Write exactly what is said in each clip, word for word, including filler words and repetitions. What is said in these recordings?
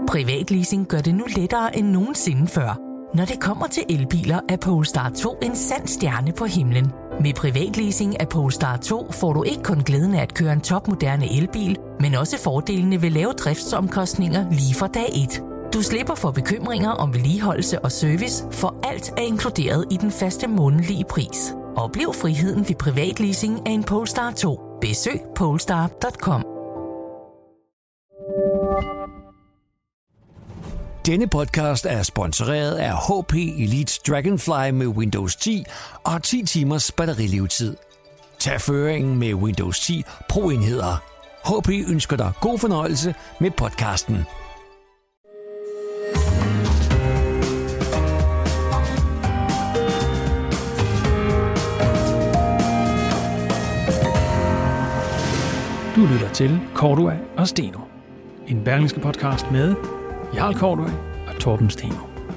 Privatleasing gør det nu lettere end nogensinde før. Når det kommer til elbiler, er Polestar to en sand stjerne på himlen. Med privatleasing af Polestar to får du ikke kun glæden af at køre en topmoderne elbil, men også fordelene ved lave driftsomkostninger lige fra dag et. Du slipper for bekymringer om vedligeholdelse og service, for alt er inkluderet i den faste månedlige pris. Oplev friheden ved privatleasing af en Polestar to. Besøg polestar punktum com. Denne podcast er sponsoreret af H P Elite Dragonfly med Windows ti og ti timers batterilevetid. Tag føringen med Windows ti Pro-enheder. H P ønsker dig god fornøjelse med podcasten. Du lytter til Cordua og Steno. En Berlingske podcast med Jarl Cordua og Torben Steno.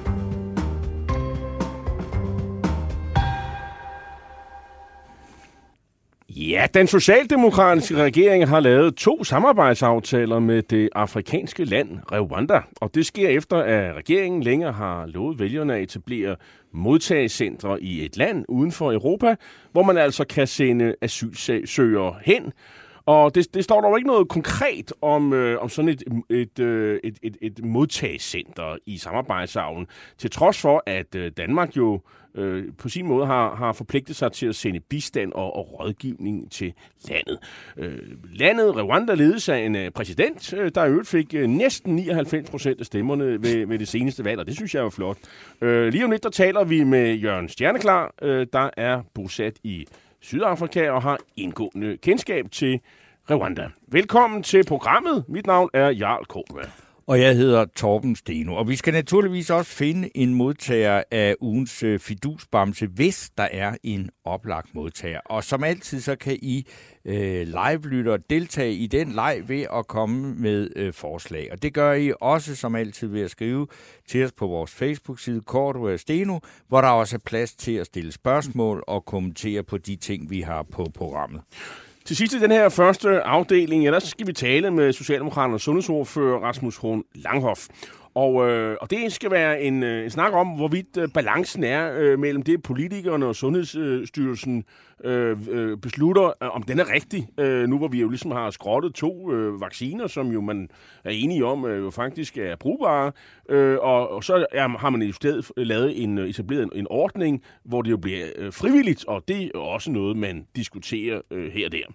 Ja, den socialdemokratiske regering har lavet to samarbejdsaftaler med det afrikanske land Rwanda. Og det sker efter, at regeringen længere har lovet vælgerne at etablere modtagecentre i et land uden for Europa, hvor man altså kan sende asylsøgere hen. Og det, det står dog ikke noget konkret om, øh, om sådan et, et, øh, et, et, et modtagecenter i samarbejdsaftalen, til trods for, at øh, Danmark jo øh, på sin måde har, har forpligtet sig til at sende bistand og, og rådgivning til landet. Øh, landet Rwanda ledes af en øh, præsident, øh, der i øvrigt fik øh, næsten nioghalvfems procent af stemmerne ved, ved det seneste valg, og det synes jeg er flot. Øh, lige om lidt, der taler vi med Jørgen Stjerneklar, øh, der er bosat i Sydafrika og har indgående kendskab til Rwanda. Velkommen til programmet. Mit navn er Jarl Cordua. Og jeg hedder Torben Steno. Og vi skal naturligvis også finde en modtager af ugens fidusbamse, hvis der er en oplagt modtager. Og som altid, så kan I øh, live-lytter deltage i den leg ved at komme med øh, forslag. Og det gør I også som altid ved at skrive til os på vores Facebook-side Cordua og Steno, hvor der også er plads til at stille spørgsmål og kommentere på de ting, vi har på programmet. Til sidst i den her første afdeling, ja, der skal vi tale med Socialdemokraternes sundhedsordfører Rasmus Horn Langhoff. Og, øh, og det skal være en, en snak om, hvorvidt øh, balancen er øh, mellem det, politikerne og Sundhedsstyrelsen øh, øh, beslutter, øh, om den er rigtig. Øh, nu hvor vi jo ligesom har skrottet to øh, vacciner, som jo man er enige om øh, jo faktisk er brugbare. Øh, og, og så er, har man i stedet lavet en, etableret en, en ordning, hvor det jo bliver øh, frivilligt, og det er også noget, man diskuterer øh, her og der.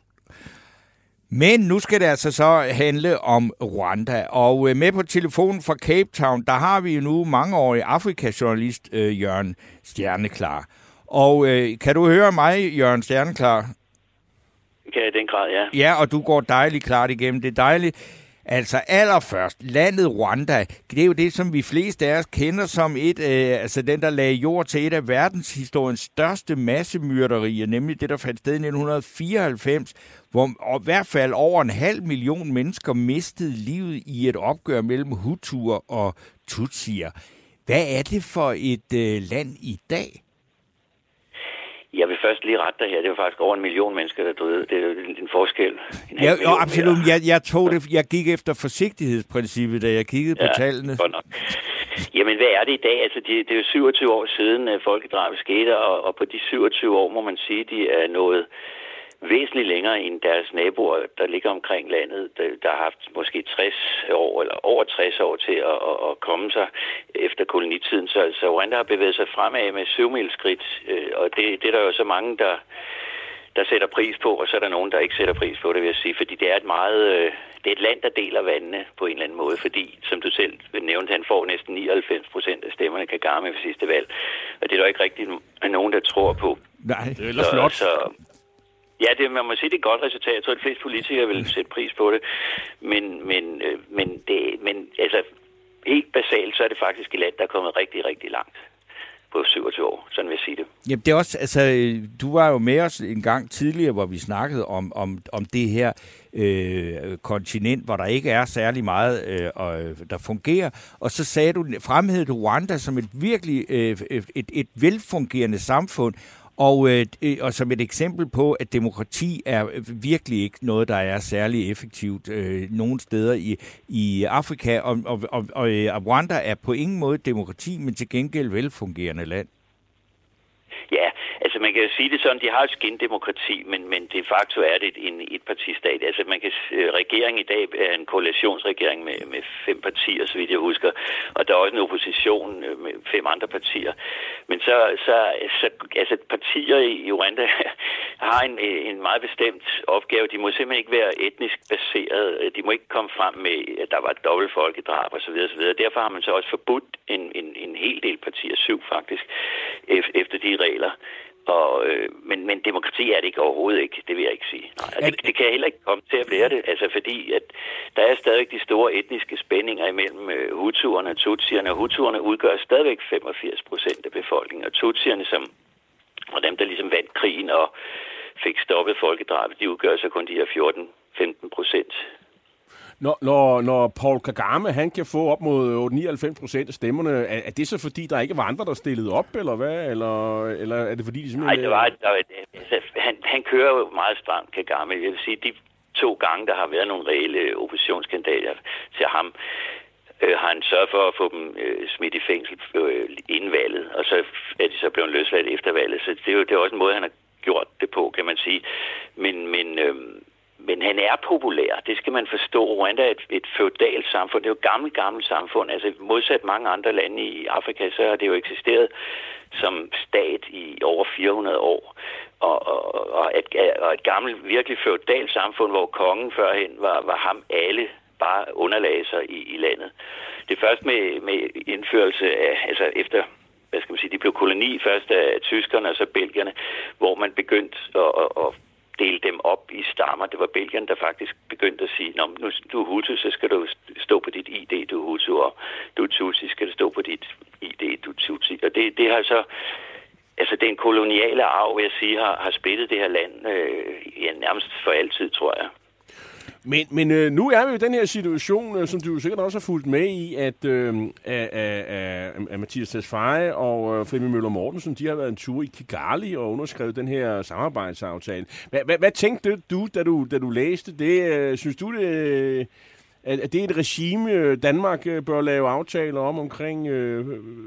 Men nu skal det altså så handle om Rwanda, og med på telefonen fra Cape Town, der har vi jo nu mangeårig Afrika-journalist øh, Jørgen Stjerneklar. Og øh, kan du høre mig, Jørgen Stjerneklar? Kan jeg i den grad, ja. Ja, og du går dejligt klart igennem. Det er dejligt. Altså allerførst, landet Rwanda, det er jo det, som vi fleste af os kender som et, øh, altså den, der lagde jord til et af verdenshistoriens største massemyrderier, nemlig det, der fandt sted i nitten fireoghalvfems, hvor i hvert fald over en halv million mennesker mistede livet i et opgør mellem Hutuer og Tutsier. Hvad er det for et øh, land i dag? Jeg vil først lige rette dig her. Det var faktisk over en million mennesker, der døde. Det er jo en forskel. En ja, jo, absolut. Jeg, jeg tog det. Jeg gik efter forsigtighedsprincippet, da jeg kiggede ja, på tallene. Godt nok. Jamen, hvad er det i dag? Altså, det, det er jo syvogtyve år siden, at folkedrabet skete, og, og på de syvogtyve år må man sige, de er nået væsentligt længere end deres naboer, der ligger omkring landet, der, der har haft måske tres år, eller over tres år til at, at, at komme sig efter kolonitiden. Så, så Rwanda har bevæget sig fremad med syvmilsskridt, og det, det er der jo så mange, der, der sætter pris på, og så er der nogen, der ikke sætter pris på det, vil jeg sige, fordi det er et meget, det er et land, der deler vandene på en eller anden måde, fordi, som du selv nævnte, han får næsten nioghalvfems procent af stemmerne Kagame ved sidste valg, og det er der ikke rigtig nogen, der tror på. Nej, det er ellers flot. Så, ja, det, man må sige, det er et godt resultat. Jeg tror, at de fleste politikere vil sætte pris på det. Men, men, men, det, men altså, helt basalt, så er det faktisk et land, der er kommet rigtig, rigtig langt på syvogtyve år. Sådan vil jeg sige det. Jamen, det er også, altså, du var jo med os en gang tidligere, hvor vi snakkede om, om, om det her øh, kontinent, hvor der ikke er særlig meget, øh, der fungerer. Og så sagde du, fremhævede du Rwanda som et virkelig øh, et, et velfungerende samfund. Og, øh, og som et eksempel på, at demokrati er virkelig ikke noget, der er særlig effektivt øh, nogle steder i, i Afrika, og, og, og, og Rwanda er på ingen måde demokrati, men til gengæld velfungerende land. Ja, altså man kan jo sige det sådan, de har jo skindemokrati, men, men de facto er det en etpartistat. Altså man kan, regeringen i dag er en koalitionsregering med, med fem partier, så vidt jeg husker, og der er også en opposition med fem andre partier. Men så, så, så altså partier i Rwanda har en, en meget bestemt opgave. De må simpelthen ikke være etnisk baseret. De må ikke komme frem med, at der var et dobbelt folkedrab osv. osv. Derfor har man så også forbudt en, en, en hel del partier, syv faktisk, efter de regler. Og, øh, men, men demokrati er det ikke overhovedet ikke, det vil jeg ikke sige. Nej, det, det kan heller ikke komme til at være det, altså fordi at der er stadig de store etniske spændinger imellem øh, Hutuerne og Tutsierne, og Hutuerne udgør stadigvæk femogfirs procent af befolkningen, og Tutsierne, som og dem, der ligesom vandt krigen og fik stoppet folkedrabet, de udgør så kun de her fjorten til femten procent. Når, når, når Paul Kagame, han kan få op mod otte til nioghalvfems procent af stemmerne, er, er det så fordi, der ikke var andre, der stillede op, eller hvad? Eller, eller er det fordi, de simpelthen... Nej, det var, der var, altså, han, han kører jo meget stramt, Kagame. Jeg vil sige, de to gange, der har været nogle reelle oppositionskandidater til ham, øh, har han sørget for at få dem øh, smidt i fængsel øh, inden valget, og så er de så blevet løsladt efter valget. Så det er jo det er også en måde, han har gjort det på, kan man sige. Men... men øh, Men han er populær, det skal man forstå. Rwanda er et, et feudalt samfund, det er jo et gammelt, gammelt samfund. Altså modsat mange andre lande i Afrika, så har det jo eksisteret som stat i over fire hundrede år. Og, og, og, et, og et gammelt, virkelig feudalt samfund, hvor kongen førhen var, var ham alle bare underlagde sig i, i landet. Det er først med, med indførelse af, altså efter... hvad skal man sige, de blev koloni først af tyskerne og så belgierne, hvor man begyndte at, at, at dele dem op i stammer. Det var belgierne, der faktisk begyndte at sige, nå, nu du er Hutu, så skal du stå på dit I D, du er Hutu, og du er Tutsi, skal du stå på dit I D, du er Tutsi. Og det, det har så, altså det er en koloniale arv, vil jeg sige, har, har splittet det her land øh, ja, nærmest for altid, tror jeg. Men, men øh, nu er vi jo i den her situation, øh, som du sikkert også har fulgt med i, at, øh, at, at, at Mathias Tesfaye og øh, Flemming Møller Mortensen, de har været en tur i Kigali og underskrevet den her samarbejdsaftale. Hvad, hvad, hvad tænkte du, da du, da du læste det? Øh, synes du, det, at det er et regime, Danmark bør lave aftaler om omkring øh,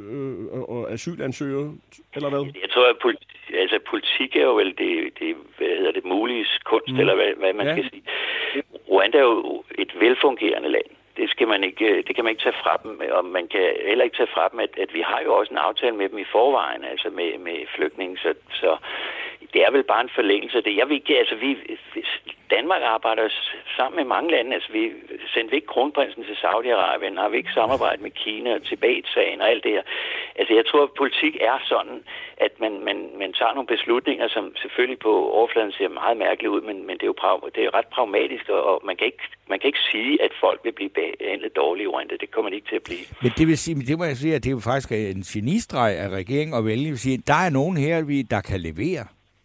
øh, øh, asylansøgere, eller hvad? Jeg tror, at politi- altså, politik er jo vel det, det, hvad hedder det mulige kunst, mm. eller hvad, hvad man ja. skal sige. Rwanda er jo et velfungerende land. Det skal man ikke, det kan man ikke tage fra dem, og man kan heller ikke tage fra dem, at, at vi har jo også en aftale med dem i forvejen, altså med, med flygtninge, så, så det er vel bare en forlængelse af det. Jeg vil ikke, altså vi, Danmark arbejder sammen med mange lande, altså vi sendte ikke kronprinsen til Saudi-Arabien, har vi ikke samarbejdet med Kina og Tibet-sagen og alt det her. Altså jeg tror, at politik er sådan, at man, man, man tager nogle beslutninger, som selvfølgelig på overfladen ser meget mærkeligt ud, men, men det er jo det er ret pragmatisk, og man kan, ikke, man kan ikke sige, at folk vil blive behandlet dårligt i Rwanda. Det kommer de ikke til at blive. Men det vil sige, det må jeg sige, at det er jo faktisk en genistreg af regeringen at vælge at sige, at der er nogen her, der kan levere.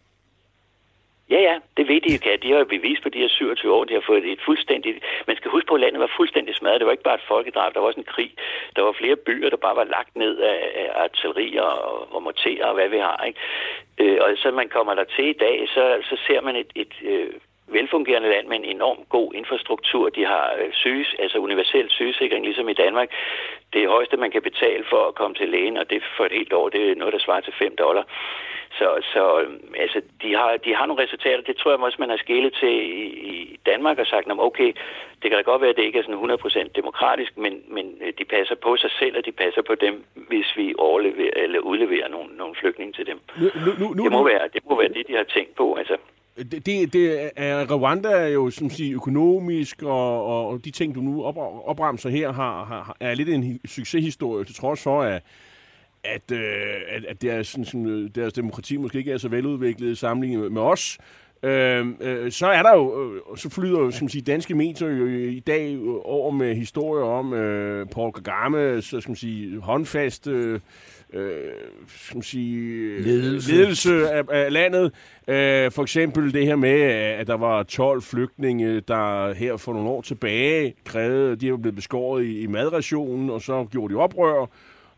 Ja, ja, det ved de jo kan. De har jo bevist på de her syvogtyve år, de har fået et fuldstændigt... Man skal huske på, at landet var fuldstændig smadret. Det var ikke bare et folkedrab, der var også en krig. Der var flere byer, der bare var lagt ned af, af artilleri og, og morterer og hvad vi har, ikke? Øh, og så man kommer der til i dag, så, så ser man et... et øh, velfungerende land med en enorm god infrastruktur. De har syges, altså universel sygesikring, ligesom i Danmark. Det højeste, man kan betale for at komme til lægen, og det for et helt år, det er noget, der svarer til fem dollar. Så, så altså, de har, de har nogle resultater. Det tror jeg også, man har skælet til i, i Danmark og sagt, okay, det kan da godt være, at det ikke er sådan hundrede procent demokratisk, men, men de passer på sig selv, og de passer på dem, hvis vi overleverer, eller udleverer nogle, nogle flygtninge til dem. Nu, nu, nu, det, må være, det må være det, de har tænkt på, altså. Det, det, det er, Rwanda er jo som siger, økonomisk, og, og de ting, du nu op, opremser her, har, har, er lidt en succeshistorie, til trods for, at, at, at, at deres, sådan, deres demokrati måske ikke er så veludviklet i sammenligning med os. Øh, øh, så er der jo, øh, så flyder som sige, danske medier jo i dag over med historier om øh, Paul Kagame, så skal man sige, håndfast øh, øh, skal man sige, ledelse, ledelse af, af landet. Øh, for eksempel det her med, at der var tolv flygtninge, der her for nogle år tilbage krævede, de var blevet beskåret i, i madrationen, og så gjorde de oprør.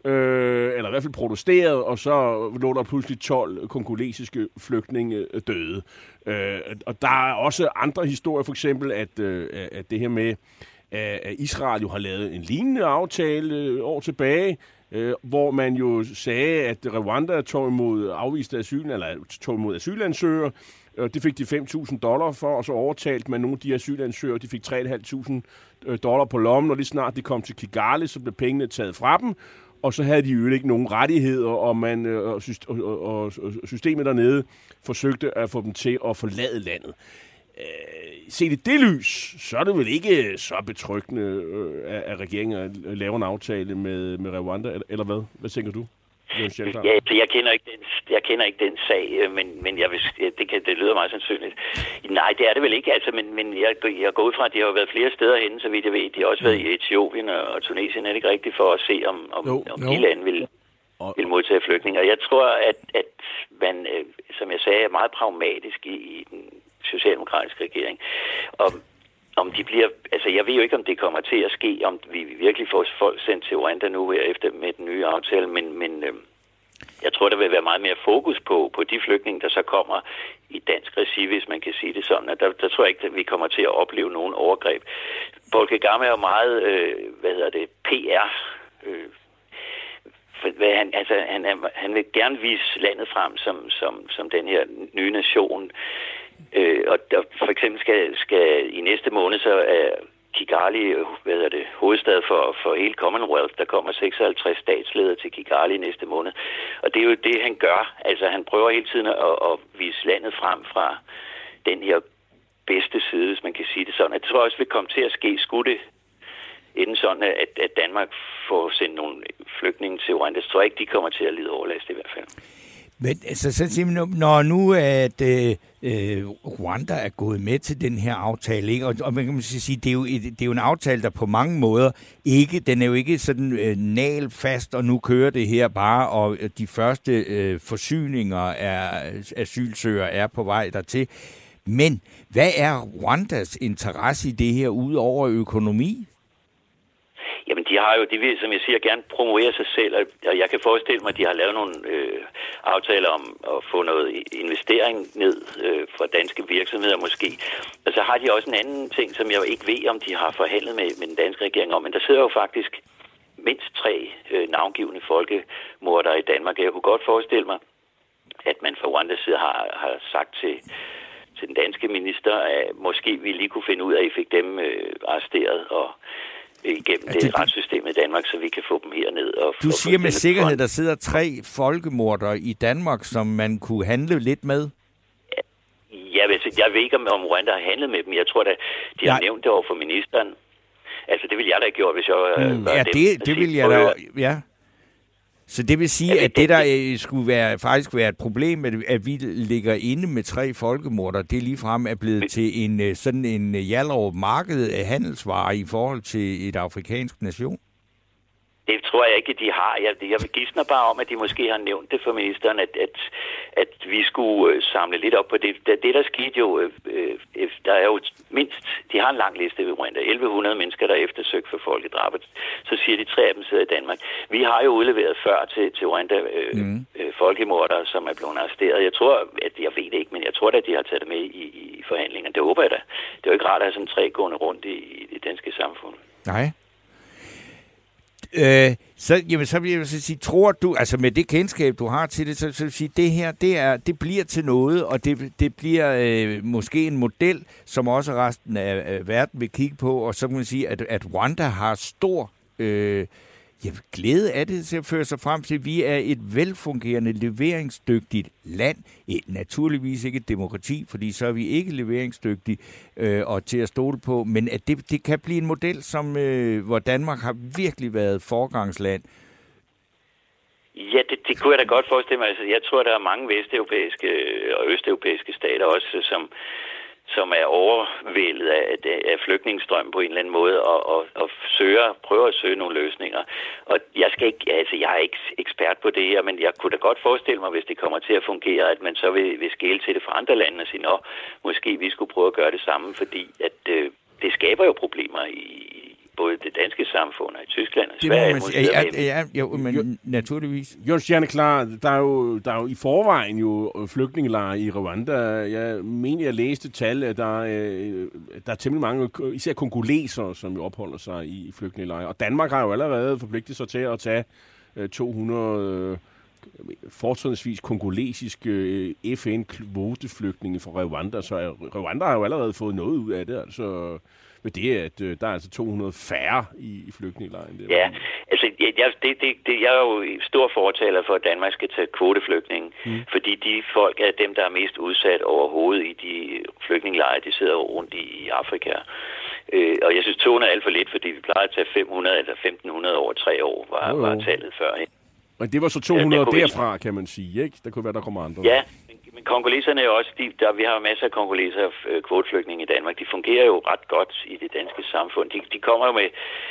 øh, eller i hvert fald protesterede, og så lå der pludselig tolv kongolesiske flygtninge døde. Øh, og der er også andre historier, for eksempel, at, øh, at det her med, at Israel jo har lavet en lignende aftale år tilbage, øh, hvor man jo sagde, at Rwanda tog imod afviste asyl, eller tog imod asylansøgere. Det fik de fem tusind dollar for, og så overtalte man nogle af de asylansøgere, de fik tre tusind fem hundrede dollar på lommen, og lige snart de kom til Kigali, så blev pengene taget fra dem, og så havde de jo ikke nogen rettigheder, og, man, og, og, og systemet dernede forsøgte at få dem til at forlade landet. Set i det lys, så er det vel ikke så betryggende, at regeringen laver en aftale med, med Rwanda, eller hvad? Hvad tænker du? Ja, jeg kender ikke den, jeg kender ikke den sag, men, men jeg vil, det, kan, det lyder meget sandsynligt. Nej, det er det vel ikke, altså, men, men jeg, jeg går ud fra, at de har været flere steder henne, så vidt jeg ved. De har også været i Etiopien og Tunesien, er det ikke rigtigt, for at se, om, om, jo, om de lande vil, vil modtage flygtninge. Og jeg tror, at, at man, som jeg sagde, er meget pragmatisk i, i den socialdemokratiske regering. Og om de bliver, altså jeg ved jo ikke, om det kommer til at ske, om vi virkelig får folk sendt til Rwanda nu efter med den nye aftale, men, men øh, jeg tror, der vil være meget mere fokus på, på de flygtninge, der så kommer i dansk regi, hvis man kan sige det sådan. Der, der tror jeg ikke, at vi kommer til at opleve nogen overgreb. Paul Kagame er jo meget, øh, hvad hedder det, P R. Øh, for, hvad han, altså, han, er, han vil gerne vise landet frem som, som, som den her nye nation. Øh, og der, for eksempel skal, skal i næste måned så er Kigali, hvad hedder det, hovedstad for, for hele Commonwealth. Der kommer seksoghalvtreds statsledere til Kigali næste måned. Og det er jo det, han gør. Altså han prøver hele tiden at, at vise landet frem fra den her bedste side, hvis man kan sige det sådan. Jeg tror også, vil komme til at ske skudte inden sådan, at, at Danmark får sendt nogle flygtninge til Rwanda. Jeg tror ikke, de kommer til at lide overlast i hvert fald. Men altså, så simpelthen, når nu at øh, Rwanda er gået med til den her aftale, ikke? Og, og man kan sige, det er, jo et, det er jo en aftale, der på mange måder ikke, den er jo ikke sådan øh, nalfast, og nu kører det her bare, og de første øh, forsyninger af asylsøgere er på vej dertil. Men hvad er Rwandas interesse i det her, ud over økonomi? Jamen, de har jo, de vil, som jeg siger, gerne promovere sig selv, og jeg kan forestille mig, at de har lavet nogle øh, aftaler om at få noget investering ned øh, fra danske virksomheder måske. Og så har de også en anden ting, som jeg ikke ved, om de har forhandlet med, med den danske regering om, men der sidder jo faktisk mindst tre øh, navngivende folkemordere i Danmark. Jeg kunne godt forestille mig, at man fra Rwandas side har, har sagt til, til den danske minister, at måske vi lige kunne finde ud af, at I fik dem øh, arresteret og igennem det, det retssystem i Danmark, så vi kan få dem herned. Og du siger med sikkerhed, der sidder tre folkemordere i Danmark, som man kunne handle lidt med? Ja, jeg ved ikke, om Rwanda har handlet med dem. Jeg tror da, de har Nej. nævnt det over for ministeren. Altså, det ville jeg da have gjort, hvis jeg mm, var ja, dem. det, det ville jeg da... Ja. Så det vil sige, at det, der skulle være, faktisk være et problem, at vi ligger inde med tre folkemorder, det ligefrem er blevet til en sådan en Hjallerup marked af handelsvarer i forhold til et afrikansk nation? Det tror jeg ikke, de har. Jeg, jeg gisner bare om, at de måske har nævnt det for ministeren, at, at, at vi skulle samle lidt op på det. Det, det der skete jo, øh, der er jo mindst, de har en lang liste ved Rwanda, elleve hundrede mennesker, der er eftersøgt for folkedrab. Så siger de, tre af dem sidder i Danmark. Vi har jo udleveret før til, til Rwanda øh, mm. øh, folkemordere, som er blevet arresteret. Jeg tror, at jeg ved det ikke, men jeg tror da, at de har taget det med i, i forhandlingerne. Det håber jeg da. Det er jo ikke rart at have sådan tre gående rundt i, i det danske samfund. Nej. Øh, så, jamen, så vil jeg så sige, tror du, altså med det kendskab, du har til det, så, så vil jeg sige, det her, det, er, det bliver til noget, og det, det bliver øh, måske en model, som også resten af, af verden vil kigge på, og så kan man sige, at, at Rwanda har stor øh, ja, glæde af det til at føre sig frem til, at vi er et velfungerende, leveringsdygtigt land. Et, naturligvis ikke et demokrati, fordi så er vi ikke leveringsdygtige øh, og til at stole på, men at det, det kan blive en model, som, øh, hvor Danmark har virkelig været forgangsland. Ja, det, det kunne jeg da godt forestille mig. Altså, jeg tror, der er mange vesteuropæiske og østeuropæiske stater også, som som er overvældet af, af flygtningestrøm på en eller anden måde, og, og, og søger, prøver at søge nogle løsninger. Og jeg skal ikke, altså jeg er ikke ekspert på det her, men jeg kunne da godt forestille mig, hvis det kommer til at fungere, at man så vil, vil skæle til det fra andre lande og sige, nå, måske vi skulle prøve at gøre det samme, fordi at øh, det skaber jo problemer i både det danske samfund og i Tyskland og Det må Sverige. man sige. Ja, ja, ja, jo, men jo, naturligvis. Jørgen Stjerneklar, der er jo, der er jo i forvejen jo flygtningelejre i Rwanda. Jeg mener, jeg læste tal, at der, øh, der er temmelig mange, især kongoleser, som jo opholder sig i flygtningelejre. Og Danmark har jo allerede forpligtet sig til at tage øh, to hundrede øh, fortrinsvis kongolesiske øh, F N-kvoteflygtninge fra Rwanda. Så Rwanda har jo allerede fået noget ud af det, altså med det, at øh, der er altså to hundrede færre i, i flygtningelejren. Ja, altså jeg, jeg, det, det, det, jeg er jo stor fortaler for, at Danmark skal tage kvoteflygtninge, mm. fordi de folk er dem, der er mest udsat overhovedet i de flygtningelejre, de sidder rundt i, i Afrika. Øh, og jeg synes, to hundrede er alt for lidt, fordi vi plejer at tage fem hundrede eller femten hundrede over tre år, var, oh, var tallet før. Ikke? Men det var så to hundrede ja, derfra, kan man sige, ikke? Der kunne være, der kommer andre. Ja, men, men kongoleserne er også, de, der, vi har jo masser af kongoleser øh, kvoteflygtninge i Danmark. De fungerer jo ret godt i det danske samfund. De, de kommer jo med,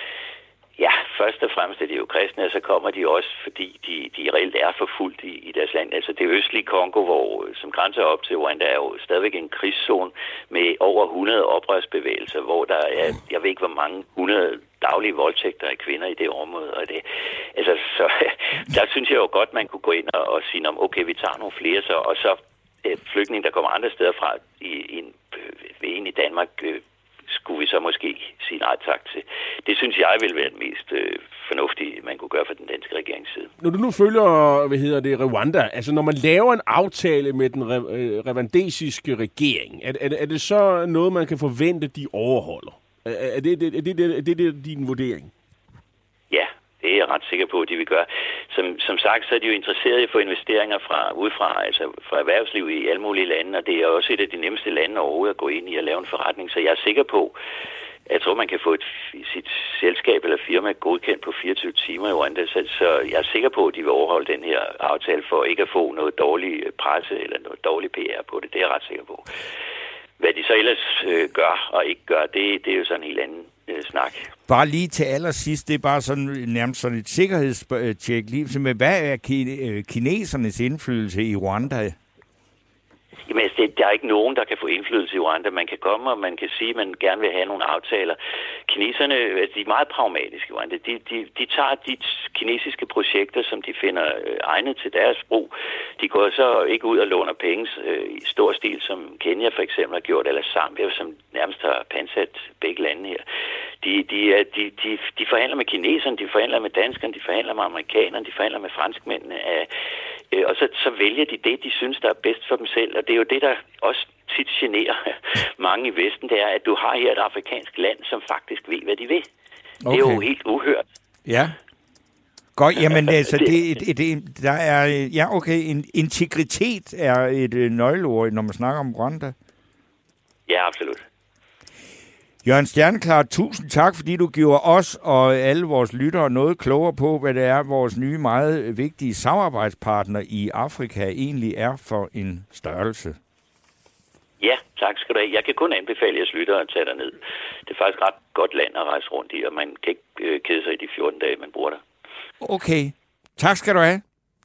ja, først og fremmest er de jo kristne, og så kommer de også, fordi de, de reelt er forfulgt i, i deres land. Altså det østlige Kongo, hvor, som grænser op til Rwanda, er jo stadigvæk en krigszone med over hundrede oprørsbevægelser, hvor der er, jeg ved ikke hvor mange hundrede daglige voldtægter af kvinder i det område. Og det, altså, så, der synes jeg jo godt, man kunne gå ind og, og sige, okay, vi tager nogle flere, så, og så øh, flygtninge, der kommer andre steder fra, i, i en, ved en i Danmark, øh, skulle vi så måske sige nej tak til. Det synes jeg vil være det mest øh, fornuftige, man kunne gøre fra den danske regerings side. Når du nu følger, hvad hedder det, Rwanda, altså når man laver en aftale med den re- øh, rwandesiske regering, er, er, er det så noget, man kan forvente, de overholder? Er, er, det, er, det, er, det, er det din vurdering? Ja, det er jeg ret sikker på, at de vil gøre. Som, som sagt, så er de jo interesserede i at få investeringer fra udefra, altså fra erhvervsliv i alle mulige lande, og det er også et af de nemmeste lande overhovedet at gå ind i at lave en forretning. Så jeg er sikker på, jeg tror, man kan få et, sit selskab eller firma godkendt på fireogtyve timer i Rwanda, så, så jeg er sikker på, at de vil overholde den her aftale for ikke at få noget dårlig presse eller noget dårlig P R på det. Det er jeg ret sikker på. Hvad de så ellers øh, gør og ikke gør, det, det er jo sådan en helt anden øh, snak. Bare lige til allersidst, det er bare sådan nærmest sådan et sikkerhedstjek lige med, hvad er kinesernes indflydelse i Rwanda? Jamen, det, der er ikke nogen, der kan få indflydelse i Rwanda. Man kan komme, og man kan sige, at man gerne vil have nogle aftaler. Kineserne, de er meget pragmatiske i Rwanda. De, de, de tager de kinesiske projekter, som de finder øh, egnet til deres brug. De går så ikke ud og låner penge øh, i stor stil, som Kenya for eksempel har gjort, eller Zambia, som nærmest har pansat begge lande her. De, de, de, de, de forhandler med kineserne, de forhandler med danskerne, de forhandler med amerikanerne, de forhandler med franskmændene. Øh, og så, så vælger de det, de synes, der er bedst for dem selv. Og det er jo det, der også tit generer mange i Vesten, det er, at du har her et afrikansk land, som faktisk ved, hvad de vil. Okay. Det er jo helt uhørt. Ja. Godt, jamen altså, det, det, det, der er, ja okay, en, integritet er et øh, nøgleord, når man snakker om Rwanda. Ja, absolut. Jørgen Stjerneklar, tusind tak, fordi du giver os og alle vores lyttere noget klogere på, hvad det er, vores nye meget vigtige samarbejdspartner i Afrika egentlig er for en størrelse. Ja, tak skal du have. Jeg kan kun anbefale jeres lyttere at tage derned. Det er faktisk ret godt land at rejse rundt i, og man kan ikke øh, kede sig i de fjorten dage, man bruger der. Okay. Tak skal du have.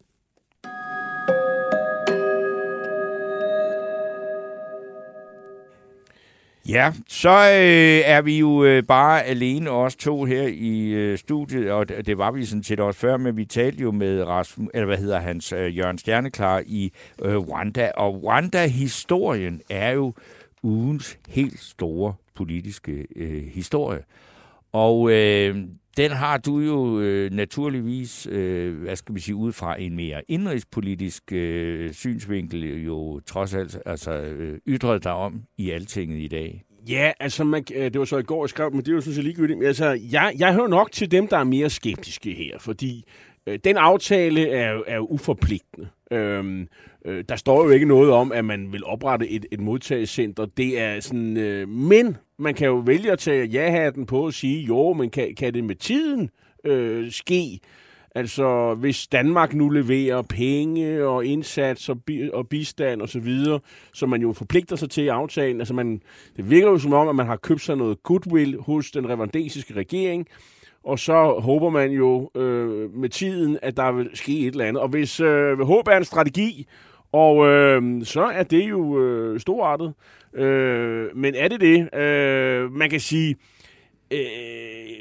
Ja, så øh, er vi jo øh, bare alene os to her i øh, studiet, og det, det var vi sådan set også før, men vi talte jo med Rasmus, eller hvad hedder hans, øh, Jørgen Stjerneklar i øh, Rwanda, og Rwanda-historien er jo ugens helt store politiske øh, historie. Og øh, den har du jo øh, naturligvis, øh, hvad skal vi sige, ud fra en mere indrigspolitisk øh, synsvinkel jo trods alt altså, øh, ytret dig om i Altinget i dag. Ja, altså, man, det var så i går, jeg skrev, men det er jo sådan set ligegyldigt. Altså, jeg, jeg hører nok til dem, der er mere skeptiske her, fordi øh, den aftale er jo, er jo uforpligtende. Øhm, øh, der står jo ikke noget om, at man vil oprette et, et modtagelsescenter. Det er sådan, øh, men man kan jo vælge at tage ja-hatten på og sige, jo, men kan, kan det med tiden øh, ske? Altså, hvis Danmark nu leverer penge og indsats og, bi- og bistand og så videre, så man jo forpligter sig til i aftalen. Altså, man, det virker jo som om, at man har købt sig noget goodwill hos den rwandesiske regering, og så håber man jo øh, med tiden, at der vil ske et eller andet. Og hvis øh, håb er en strategi, og øh, så er det jo øh, storartet. Øh, men er det det? Øh, man kan sige, øh,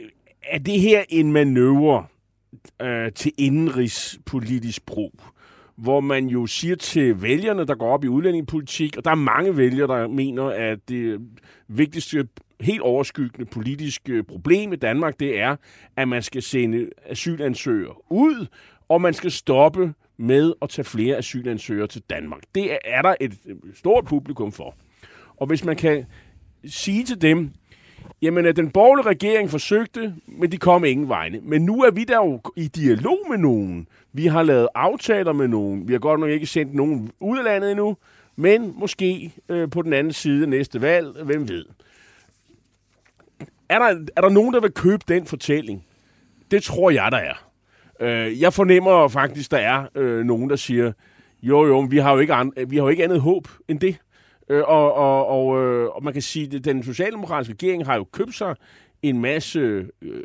er det her en manøvre øh, til indenrigspolitisk brug, hvor man jo siger til vælgerne, der går op i udlændingepolitik, og der er mange vælgere, der mener, at det vigtigste, helt overskyggende politiske problem i Danmark, det er, at man skal sende asylansøgere ud, og man skal stoppe med at tage flere asylansøgere til Danmark. Det er der et stort publikum for. Og hvis man kan sige til dem, jamen, at den borgerlige regering forsøgte, men de kom ingen vegne. Men nu er vi der jo i dialog med nogen. Vi har lavet aftaler med nogen. Vi har godt nok ikke sendt nogen ud af landet endnu, men måske øh, på den anden side næste valg, hvem ved. Er der, er der nogen, der vil købe den fortælling? Det tror jeg, der er. Øh, jeg fornemmer faktisk, der er øh, nogen, der siger, jo jo, vi har jo ikke, an, vi har jo ikke andet håb end det. Øh, og, og, og, øh, og man kan sige, at den socialdemokratiske regering har jo købt sig en masse, øh,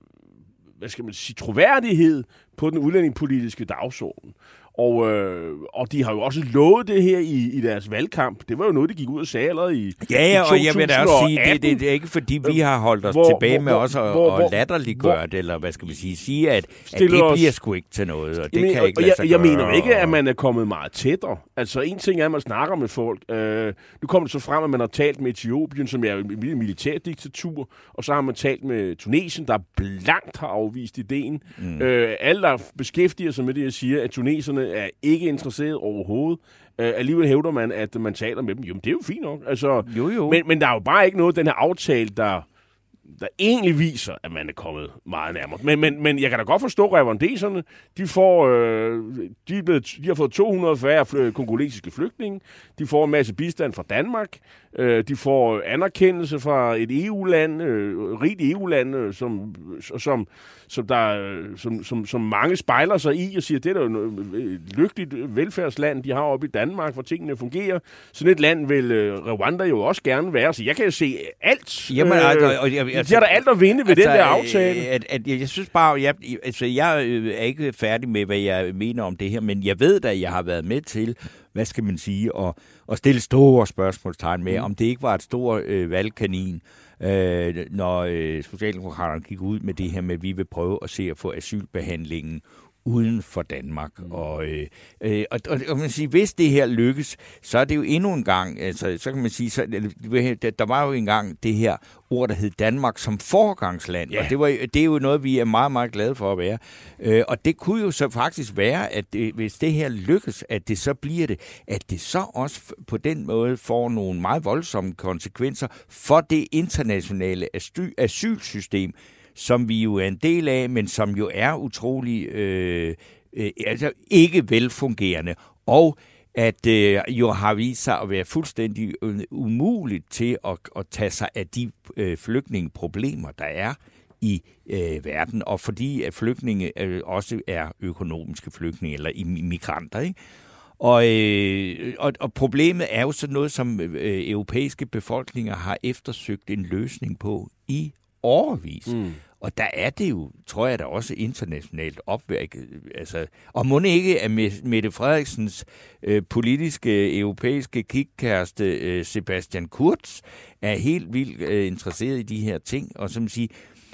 hvad skal man sige, troværdighed på den udlændingepolitiske dagsorden. Og, øh, og de har jo også lovet det her i, i deres valgkamp. Det var jo noget, de gik ud og sagde allerede i Ja, ja, og jeg vil da også sige, det, det, det er ikke fordi, vi har holdt os hvor, tilbage hvor, med også at hvor, og latterliggøre det, eller hvad skal vi sige, sige, at, at det os, bliver sgu ikke til noget, og det jamen, kan ikke lade sig jeg, gøre. Jeg mener ikke, at man er kommet meget tættere. Altså, en ting er, at man snakker med folk. Øh, nu kommer det så frem, at man har talt med Etiopien, som er et militærdiktatur, og så har man talt med Tunesien, der blankt har afvist ideen. Mm. Øh, alle, der beskæftiger sig med det, jeg siger, at tuneserne er ikke interesseret overhovedet. Uh, alligevel hævder man, at man taler med dem. Jo, men det er jo fint nok. Altså, jo, jo. Men, men der er jo bare ikke noget, den her aftale, der, der egentlig viser, at man er kommet meget nærmere. Men, men, men jeg kan da godt forstå, at rwandeserne, de, får, øh, de, blevet, de har fået to hundrede færre kongolesiske flygtninge. De får en masse bistand fra Danmark. Øh, de får anerkendelse fra et E U-land, øh, rigt E U-land, øh, som, som, som, der, som, som, som mange spejler sig i og siger, det er jo et lykkeligt velfærdsland, de har oppe i Danmark, hvor tingene fungerer. Sådan et land vil øh, Rwanda jo også gerne være. Så jeg kan jo se alt. Jamen, øh, og, og, jeg, altså, de har der alt at vinde ved altså, den der aftale. At, at, jeg, jeg synes bare, jeg, altså, jeg er ikke færdig med, hvad jeg mener om det her, men jeg ved da, at jeg har været med til, hvad skal man sige, og, og stille store spørgsmålstegn med, mm. om det ikke var et stort øh, valgkanin, øh, når øh, Socialdemokraterne gik ud med det her med, at vi vil prøve at se at få asylbehandlingen uden for Danmark. Mm. Og, øh, øh, og, og, og man siger, hvis det her lykkes, så er det jo endnu en gang, altså, så kan man sige, så, der var jo engang det her ord, der hed Danmark som foregangsland, yeah. og det, var, det er jo noget, vi er meget, meget glade for at være. Øh, og det kunne jo så faktisk være, at det, hvis det her lykkes, at det så bliver det, at det så også på den måde får nogle meget voldsomme konsekvenser for det internationale asyl, asylsystem, som vi jo er en del af, men som jo er utrolig øh, øh, altså ikke velfungerende, og at øh, jo har vist sig at være fuldstændig umuligt til at, at tage sig af de øh, flygtningeproblemer, der er i øh, verden, og fordi at flygtninge øh, også er økonomiske flygtninge, eller immigranter, ikke? Og, øh, og, og problemet er jo sådan noget, som øh, europæiske befolkninger har eftersøgt en løsning på i årevis. Mm. Og der er det jo, tror jeg, der også internationalt opværket. Altså, og må ikke, at Mette Frederiksens øh, politiske, europæiske kikkæreste øh, Sebastian Kurz er helt vildt øh, interesseret i de her ting. Og som siger,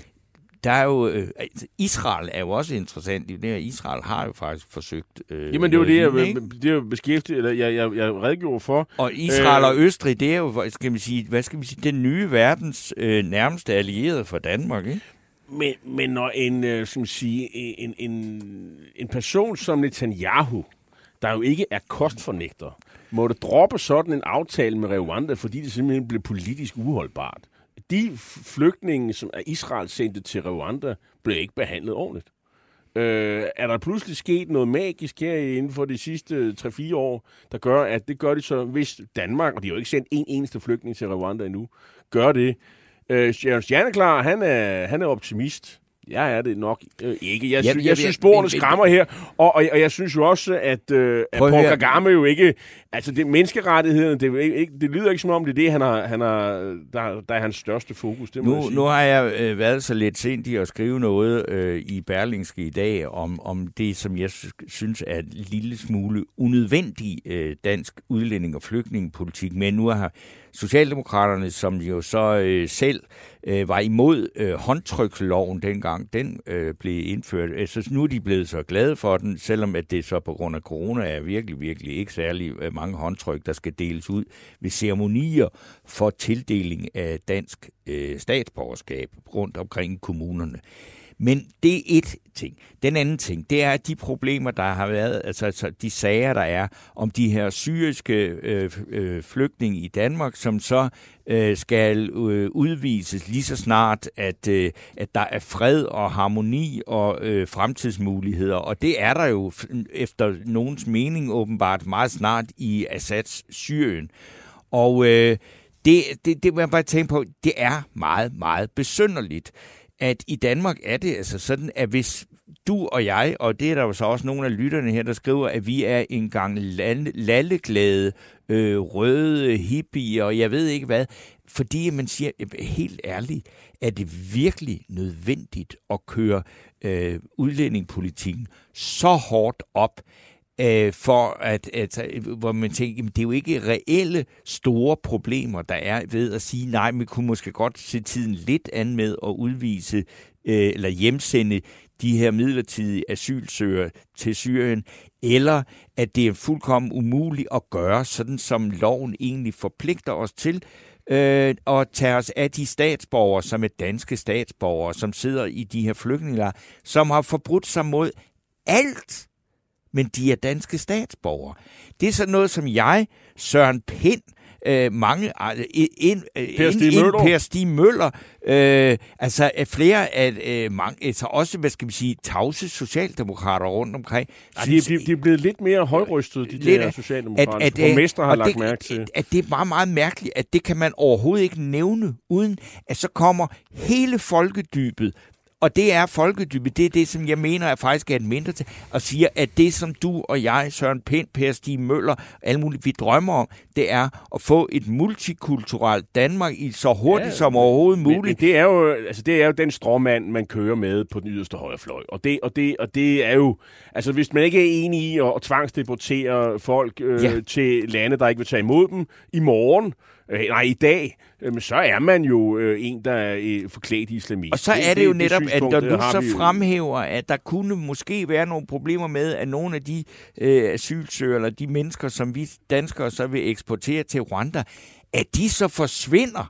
der er jo, øh, Israel er jo også interessant i det her. Israel har jo faktisk forsøgt... Øh, Jamen det er jo det, jeg, det er jo beskæftiget, eller jeg, jeg, jeg redegjorde for. Og Israel øh, og Østrig, det er jo, skal man sige, hvad skal man sige, den nye verdens øh, nærmeste allierede for Danmark, ikke? Men, men når en, øh, skal man sige, en, en, en person som Netanyahu, der jo ikke er kostfornægter, måtte droppe sådan en aftale med Rwanda, fordi det simpelthen blev politisk uholdbart. De flygtninge, som Israel sendte til Rwanda, blev ikke behandlet ordentligt. Øh, er der pludselig sket noget magisk her inden for de sidste tre fire år, der gør, at det gør det så, hvis Danmark, og de har jo ikke sendt en eneste flygtning til Rwanda endnu, gør det. Øh, Stjerneklar, han er, han er optimist. Jeg er det nok øh, ikke. Jeg, synes, jeg, jeg, jeg synes, sporene skræmmer her. Og, og, og jeg synes jo også, at, øh, at Paul Kagame jo ikke... Altså, det menneskerettighederne, det, ikke, det lyder ikke som om, det er det, han har, han har, der, der er hans største fokus. Det må nu, nu har jeg øh, været så lidt sent i at skrive noget øh, i Berlingske i dag, om, om det, som jeg synes er en lille smule unødvendig øh, dansk udlænding- og flygtningepolitik. Men nu har Socialdemokraterne, som jo så øh, selv øh, var imod øh, håndtryksloven dengang, den øh, blev indført. Så nu er de blevet så glade for den, selvom at det så på grund af corona er virkelig, virkelig ikke særlig mange håndtryk, der skal deles ud ved ceremonier for tildeling af dansk øh, statsborgerskab rundt omkring i kommunerne. Men det er et ting. Den anden ting, det er de problemer, der har været, altså, altså de sager, der er om de her syriske øh, øh, flygtninge i Danmark, som så øh, skal øh, udvises lige så snart, at, øh, at der er fred og harmoni og øh, fremtidsmuligheder. Og det er der jo efter nogens mening åbenbart meget snart i Assads Syrien. Og øh, det, det, det vil jeg bare tænke på, det er meget, meget besynderligt, at i Danmark er det altså sådan, at hvis du og jeg, og det er der jo så også nogle af lytterne her, der skriver, at vi er engang lalleglade, øh, røde hippier, og jeg ved ikke hvad, fordi man siger, helt ærligt, er det virkelig nødvendigt at køre øh, udlændingepolitikken så hårdt op, øh, for at, at, hvor man tænker, jamen, det er jo ikke reelle store problemer, der er ved at sige, nej, man kunne måske godt se tiden lidt an med at udvise øh, eller hjemsende de her midlertidige asylsøgere til Syrien, eller at det er fuldkommen umuligt at gøre, sådan som loven egentlig forpligter os til, øh, og tage os af de statsborgere, som er danske statsborgere, som sidder i de her flygtningelejre, som har forbrudt sig mod alt, men de er danske statsborgere. Det er sådan noget, som jeg, Søren Pind, øh, mange, ind, Per Stig Møller, Per Stig Møller øh, altså flere af øh, mange, altså også, hvad skal man sige, tavse socialdemokrater rundt omkring. Ja, synes, de, de, de er blevet lidt mere højrystede, de der socialdemokrater, at, at, borgmester har lagt det, mærke til. At, at det er meget, meget mærkeligt, at det kan man overhovedet ikke nævne, uden at så kommer hele folkedybet. Og det er folkedybet, det er det, som jeg mener er faktisk er et mindre til, og siger, at det, som du og jeg, Søren Pind, Per Stig Møller, alle mulige, vi drømmer om, det er at få et multikulturelt Danmark i så hurtigt ja, som overhovedet muligt. Men, men det er jo, altså det er jo den stråmand, man kører med på den yderste højrefløj. Og det, og det, og det er jo, altså hvis man ikke er enig i at tvangsdeportere folk øh, ja. til lande, der ikke vil tage imod dem i morgen, Øh, nej, i dag, øh, så er man jo øh, en, der er øh, forklædt islamist. Og så er det, det jo det, netop, det at når du så fremhæver, at der kunne måske være nogle problemer med, at nogle af de øh, asylsøgere, eller de mennesker, som vi danskere så vil eksportere til Rwanda, at de så forsvinder,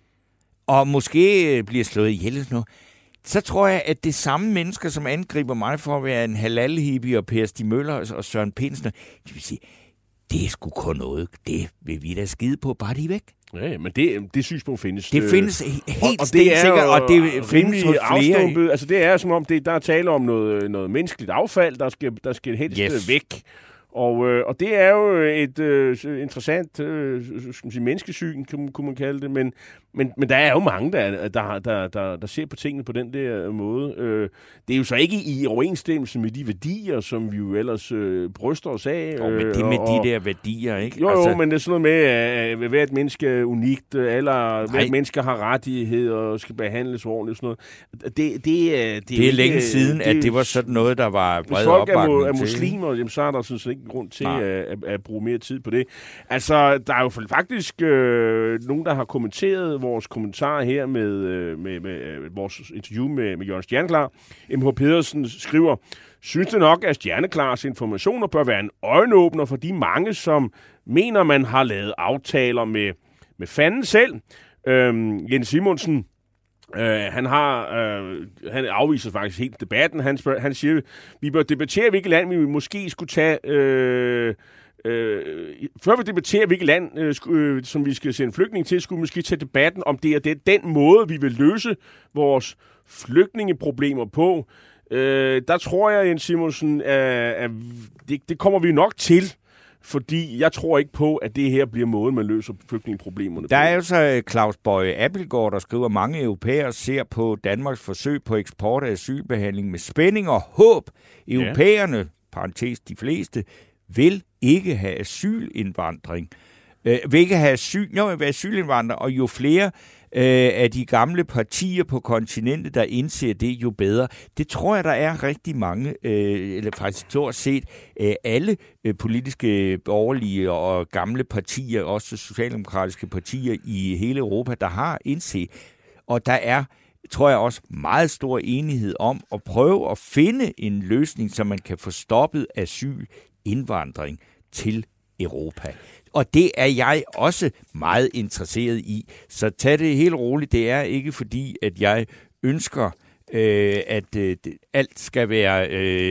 og måske øh, bliver slået ihjel, så tror jeg, at det samme mennesker, som angriber mig for at være en halal-hippie og Per Stig Møller og Søren Pinsen, de vil sige, det er sgu kun noget. Det vil vi da skide på, bare de er væk. Ja, men det, det synspunkt findes. Det findes helt og, og det er sikkert, og det findes hos flere. Altså det er som om, det, der er tale om noget, noget menneskeligt affald, der skal, der skal helst yes. væk. Og, øh, og det er jo et øh, interessant øh, skal man sige, menneskesyn, kunne, kunne man kalde det, men, men, men der er jo mange, der, der, der, der, der ser på tingene på den der måde. Øh, det er jo så ikke i overensstemmelse med de værdier, som vi jo ellers øh, bryster os af. Jo, men det med og, de der værdier, ikke? Jo, altså... jo, men det er sådan noget med, at hvert menneske er unikt, eller hvert menneske har rettigheder og skal behandles ordentligt og sådan noget. Det, det, det, det er ikke, længe siden, det, at det var sådan noget, der var bred opbakning til. Hvis folk er, er muslimer, jamen, så er der sådan set ikke grund til at, at, at bruge mere tid på det. Altså, der er jo faktisk øh, nogen, der har kommenteret vores kommentarer her med, øh, med, med øh, vores interview med, med Jørgen Stjerneklar. M H Pedersen skriver, synes det nok, at Stjerneklars informationer bør være en øjenåbner for de mange, som mener, man har lavet aftaler med, med fanden selv. Øhm, Jens Simonsen, Øh, han har, øh, han afviser faktisk helt debatten. Han, spørger, han siger, vi bør debattere, hvilket land vi måske skulle tage, øh, øh, før vi debatterer, hvilket land, øh, øh, som vi skal sende flygtninge til, skulle vi måske tage debatten om det er det, den måde, vi vil løse vores flygtningeproblemer på. Øh, der tror jeg, Jens Simonsen, at, at det, det kommer vi nok til. Fordi jeg tror ikke på, at det her bliver måden, man løser flygtningeproblemerne. Der er jo så Claus Bøje Appelgaard, der skriver, at mange europæere ser på Danmarks forsøg på eksport af asylbehandling med spænding og håb. Europæerne, ja. parentes de fleste, vil ikke have asylindvandring. Øh, vil ikke have asyl, jo, asylindvandring, og jo flere øh, af de gamle partier på kontinentet, der indser det, jo bedre. Det tror jeg, der er rigtig mange, øh, eller faktisk stort set øh, alle øh, politiske, borgerlige og gamle partier, også socialdemokratiske partier i hele Europa, der har indset. Og der er, tror jeg også, meget stor enighed om at prøve at finde en løsning, så man kan få stoppet asylindvandring til Europa. Og det er jeg også meget interesseret i. Så tag det helt roligt. Det er ikke fordi, at jeg ønsker, øh, at øh, alt skal være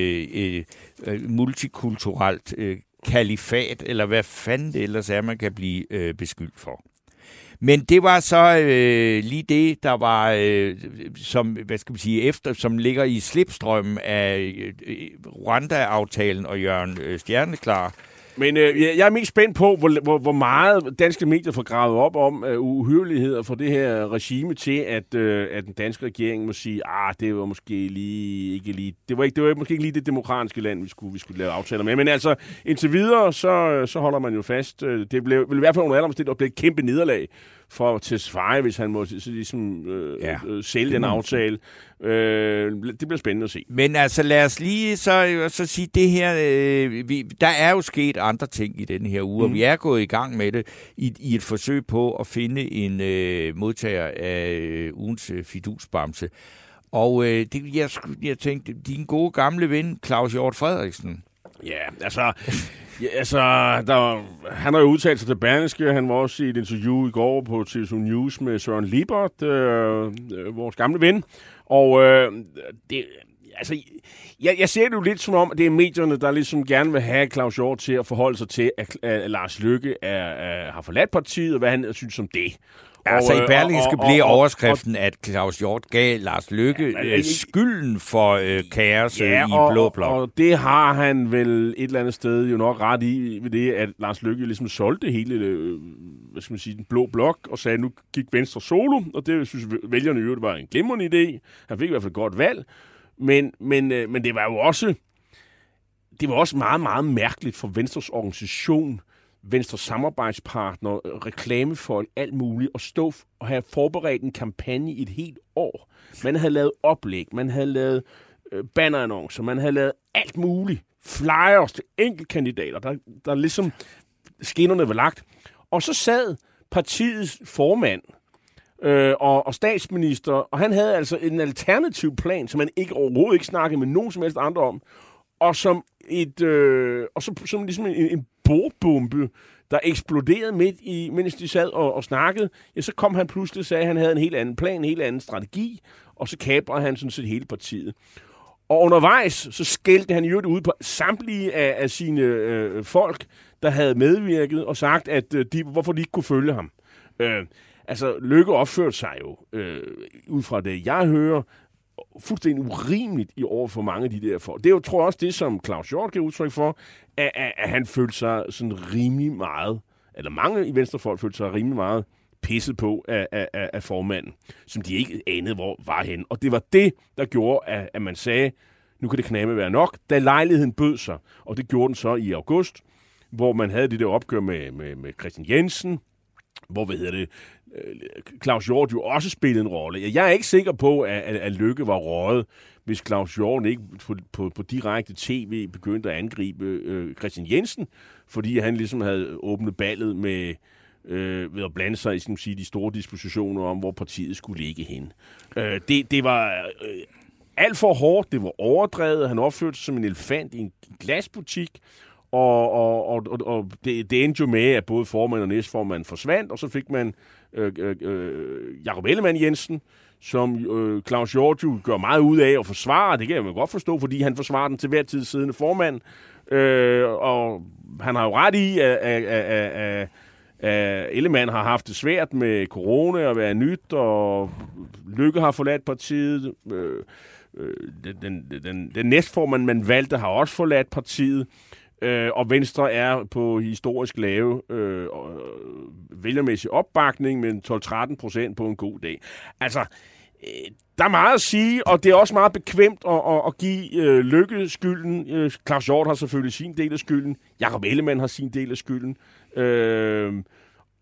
øh, øh, multikulturelt øh, kalifat, eller hvad fanden det ellers er, man kan blive øh, beskyldt for. Men det var så øh, lige det, der var, øh, som, hvad skal man sige, efter, som ligger i slipstrømmen af øh, Rwanda-aftalen og Jørgen øh, Stjerneklar. Men øh, jeg er mest spændt på, hvor, hvor, hvor meget danske medier får gravet op om øh, uhyrligheder for det her regime til, at, øh, at den danske regering må sige, ah, det var måske lige ikke lige, det var ikke, det var måske ikke lige det demokratiske land, vi skulle, vi skulle lave aftaler med. Men altså, indtil videre, så, så holder man jo fast. Det blev vil i hvert fald under alle omstændigheder blive et kæmpe nederlag for Tesfaye, hvis han må ligesom, øh, ja, øh, sælge den aftale. Øh, det bliver spændende at se. Men altså, lad os lige så, så sige det her. Øh, vi, der er jo sket andre ting i denne her uge, mm. og vi er gået i gang med det i, i et forsøg på at finde en øh, modtager af øh, ugens øh, fidusbamse. Og øh, det, jeg, jeg tænkte, din gode gamle ven, Claus Hjort Frederiksen. Ja, altså... Ja, altså, der, han har jo udtalt sig til Berlingske. Han var også i et interview i går på T V to News med Søren Liebert, øh, øh, vores gamle ven. Og øh, det, altså, jeg, jeg ser det jo lidt som om, at det er medierne, der ligesom gerne vil have Claus Hjort til at forholde sig til, at, at Lars Løkke er, er, har forladt partiet, og hvad han synes om det. Ja, altså i Berlingske blev overskriften, at Claus Hjort gav Lars Løkke ja, øh, skylden for øh, kaos ja, i og, Blå Blok. Og, og det har han vel et eller andet sted jo nok ret i, ved det, at Lars Løkke ligesom solgte hele øh, hvad skal man sige, den Blå Blok, og sagde, at nu gik Venstre solo, og det synes vælgerne jo, det var en glimrende idé. Han fik i hvert fald et godt valg, men, men, øh, men det var jo også, det var også meget, meget mærkeligt for Venstres organisation, Venstres samarbejdspartner, reklamefolk, alt muligt, og stå og have forberedt en kampagne i et helt år. Man havde lavet oplæg, man havde lavet øh, bannerannoncer, man havde lavet alt muligt. Flyers til enkeltkandidater, der, der ligesom skinnerne var lagt. Og så sad partiets formand øh, og, og statsminister, og han havde altså en alternativ plan, som man ikke overhovedet ikke snakkede med nogen som helst andre om, og som et øh, og så, som ligesom en, en bordbombe, der eksploderede midt i, mens de sad og, og snakkede. Ja, så kom han pludselig og sagde, at han havde en helt anden plan, en helt anden strategi, og så kabrede han sådan set hele partiet. Og undervejs, så skældte han jo det ud på samtlige af, af sine øh, folk, der havde medvirket og sagt, at øh, de, hvorfor de ikke kunne følge ham. Øh, altså, Løkke opførte sig jo, øh, ud fra det, jeg hører, fuldstændig urimeligt i over for mange af de der folk. Det er jo, tror jeg, også det, som Claus Hjort gav udtryk for, at, at, at han følte sig sådan rimelig meget, eller mange i Venstrefolk følte sig rimelig meget pisset på af, af, af formanden, som de ikke anede, hvor var hen. Og det var det, der gjorde, at, at man sagde, nu kan det knæmme være nok, da lejligheden bød sig. Og det gjorde den så i august, hvor man havde det der opgør med, med, med Christian Jensen, hvor, hvad hedder det, Claus Hjort jo også spillede en rolle. Jeg er ikke sikker på, at, at Løkke var røget, hvis Claus Hjort ikke på, på, på direkte tv begyndte at angribe øh, Christian Jensen, fordi han ligesom havde åbnet ballet med øh, ved at blande sig i skal man sige, de store dispositioner om, hvor partiet skulle ligge hen. Øh, det, det var øh, alt for hårdt, det var overdrevet, han opførte sig som en elefant i en glasbutik, Og, og, og, og det, det endte jo med, at både formand og næstformand forsvandt, og så fik man øh, øh, Jakob Ellemann-Jensen, som øh, Claus Hjort jo gør meget ud af at forsvare. Det kan jeg jo godt forstå, fordi han forsvarer den til hver tid siddende formand. Øh, og han har jo ret i, at, at, at, at, at Ellemann har haft det svært med corona og være nyt, og Løkke har forladt partiet. Øh, øh, den, den, den, den næstformand, man valgte, har også forladt partiet. Øh, og Venstre er på historisk lave øh, vælgermæssig opbakning med tolv til tretten procent på en god dag. Altså, øh, der er meget at sige, og det er også meget bekvemt at, at, at give øh, Løkke skylden. Øh, Claus Hjort har selvfølgelig sin del af skylden. Jakob Ellemann har sin del af skylden. Øh,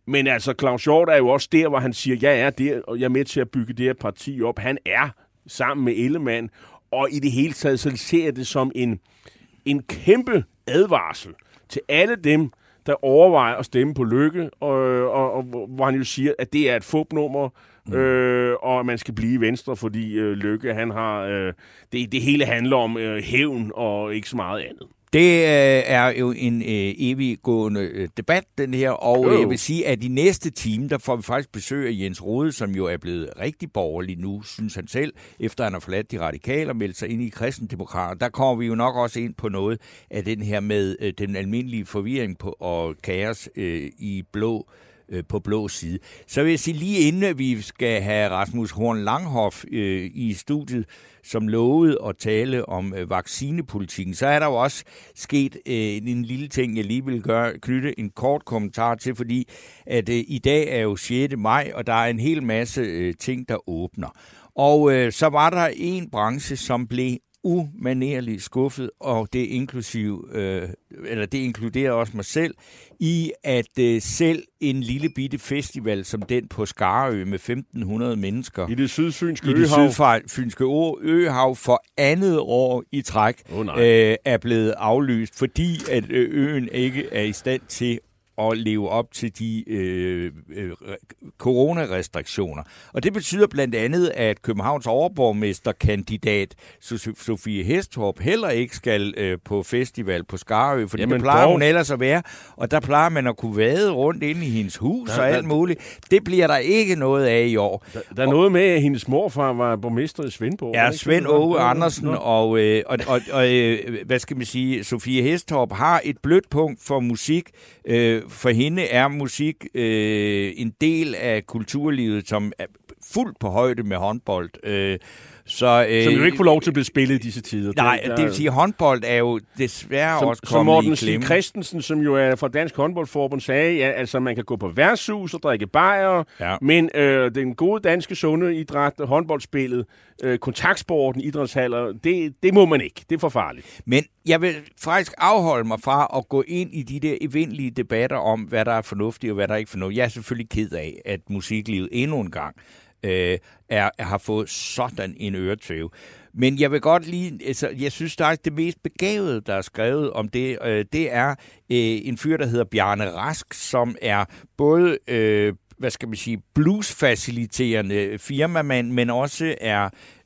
Men altså, Claus Hjort er jo også der, hvor han siger, jeg er der, og jeg er med til at bygge det her parti op. Han er sammen med Ellemann, og i det hele taget, så ser jeg det som en, en kæmpe advarsel til alle dem, der overvejer at stemme på Løkke, og, og, og hvor han jo siger, at det er et fupnummer, mm. øh, og man skal blive Venstre, fordi øh, Løkke, han har, øh, det, det hele handler om øh, hævn og ikke så meget andet. Det øh, er jo en øh, eviggående øh, debat, den her, og øh, jeg vil sige, at i næste time, der får vi faktisk besøg af Jens Rohde, som jo er blevet rigtig borgerlig nu, synes han selv, efter han har forladt de radikale og meldt sig ind i kristendemokrater. Der kommer vi jo nok også ind på noget af den her med øh, den almindelige forvirring på, og kaos øh, i blå på blå side. Så vil jeg sige, lige inden vi skal have Rasmus Horn Langhoff øh, i studiet, som lovede at tale om øh, vaccinepolitikken, så er der jo også sket øh, en lille ting, jeg lige vil gøre, knytte en kort kommentar til, fordi at øh, i dag er jo sjette maj, og der er en hel masse øh, ting, der åbner. Og øh, så var der en branche, som blev umanerligt skuffet, og det inklusiv, øh, eller det inkluderer også mig selv, i at øh, selv en lille bitte festival som den på Skarø med femten hundrede mennesker i det sydfynske i det sydfynske øhav for andet år i træk oh, øh, er blevet aflyst, fordi at øen ikke er i stand til at leve op til de øh, øh, coronarestriktioner. Og det betyder blandt andet, at Københavns overborgmesterkandidat Sofie Hæstorp heller ikke skal øh, på festival på Skarø, for det plejer dog hun ellers at være, og der plejer man at kunne vade rundt inde i hendes hus der, og alt der, muligt. Det bliver der ikke noget af i år. Der, der er og, noget med, at hendes morfar var borgmester i Svendborg. Ja, Svend Åge Andersen, og, øh, og, og, og øh, hvad skal man sige, Sofie Hæstorp har et blødt punkt for musik. Øh, For hende er musik øh, en del af kulturlivet, som er fuldt på højde med håndbold. Øh, så, øh, som jo ikke får lov til at blive spillet i disse tider. Nej, det, det vil sige, at håndbold er jo desværre som, også kommet i klemme. Som Morten Christensen, som jo er fra Dansk Håndboldforbund, sagde, ja, altså man kan gå på værtshus og drikke bajer, ja. men øh, den gode danske sunde idræt, håndboldspillet, øh, kontaktsporten, idrætshaller, det, det må man ikke. Det er for farligt. Men jeg vil faktisk afholde mig fra at gå ind i de der eventlige debatter om, hvad der er fornuftigt og hvad der er ikke fornuftigt. Jeg er selvfølgelig ked af, at musiklivet endnu en gang øh, er, har fået sådan en øretvæv. Men jeg vil godt lige, altså, jeg synes faktisk, det mest begavede, der er skrevet om det, øh, det er øh, en fyr, der hedder Bjarne Rask, som er både, øh, hvad skal man sige, bluesfaciliterende firmamand, men også er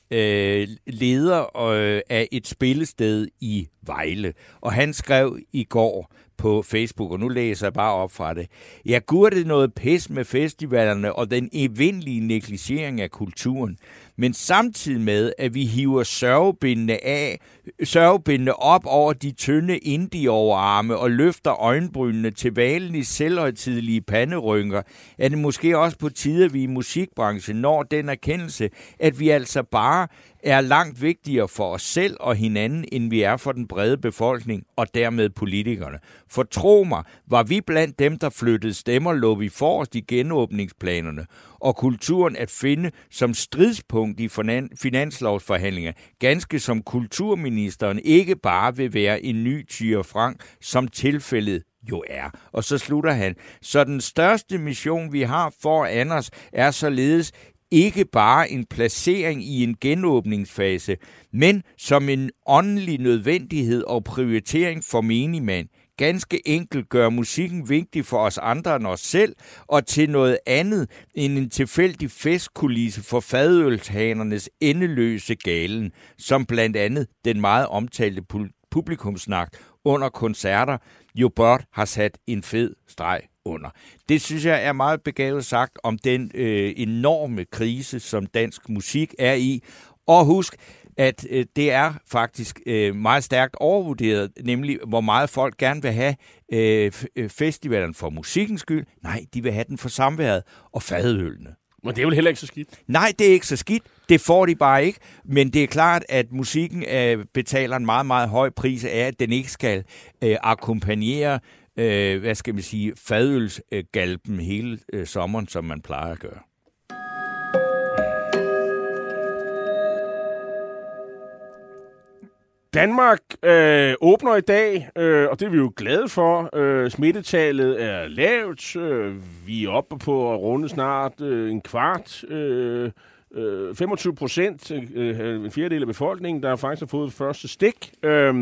øh, leder øh, af et spillested i Vejle. Og han skrev i går på Facebook, og nu læser jeg bare op fra det. Jeg gurde noget pis med festivalerne og den evindelige negligering af kulturen, men samtidig med, at vi hiver sørgebindene af, sørgebindene op over de tynde indie-overarme og løfter øjenbrynene til vanlige selvhøjtidelige panderynker, er det måske også på tide, at vi i musikbranchen når den erkendelse, at vi altså bare er langt vigtigere for os selv og hinanden, end vi er for den brede befolkning og dermed politikerne. For tro mig, var vi blandt dem, der flyttede stemmer, lå vi forrest i genåbningsplanerne, og kulturen at finde som stridspunkt i finanslovsforhandlinger, ganske som kulturministeren ikke bare vil være en ny Thyre Frank, som tilfældet jo er. Og så slutter han. Så den største mission, vi har foran os, er således ikke bare en placering i en genåbningsfase, men som en åndelig nødvendighed og prioritering for menigmand. Ganske enkelt gør musikken vigtig for os andre end os selv, og til noget andet end en tilfældig festkulisse for fadølshanernes endeløse galen, som blandt andet den meget omtalte publikumsnak under koncerter jo blot har sat en fed streg under. Det synes jeg er meget begavet sagt om den øh, enorme krise, som dansk musik er i. Og husk, at øh, det er faktisk øh, meget stærkt overvurderet, nemlig hvor meget folk gerne vil have øh, festivalen for musikkens skyld. Nej, de vil have den for samværet og fadølene. Men det er vel heller ikke så skidt? Nej, det er ikke så skidt. Det får de bare ikke. Men det er klart, at musikken øh, betaler en meget, meget høj pris af, at den ikke skal øh, akkompagnere øh, hvad skal man sige, fadølsgalpen hele øh, sommeren, som man plejer at gøre. Danmark øh, åbner i dag, øh, og det er vi jo glade for. Øh, smittetallet er lavt. Øh, vi er oppe på at runde snart øh, en kvart. Øh, øh, femogtyve procent, øh, en fjerdedel af befolkningen, der faktisk har fået første stik. Øh,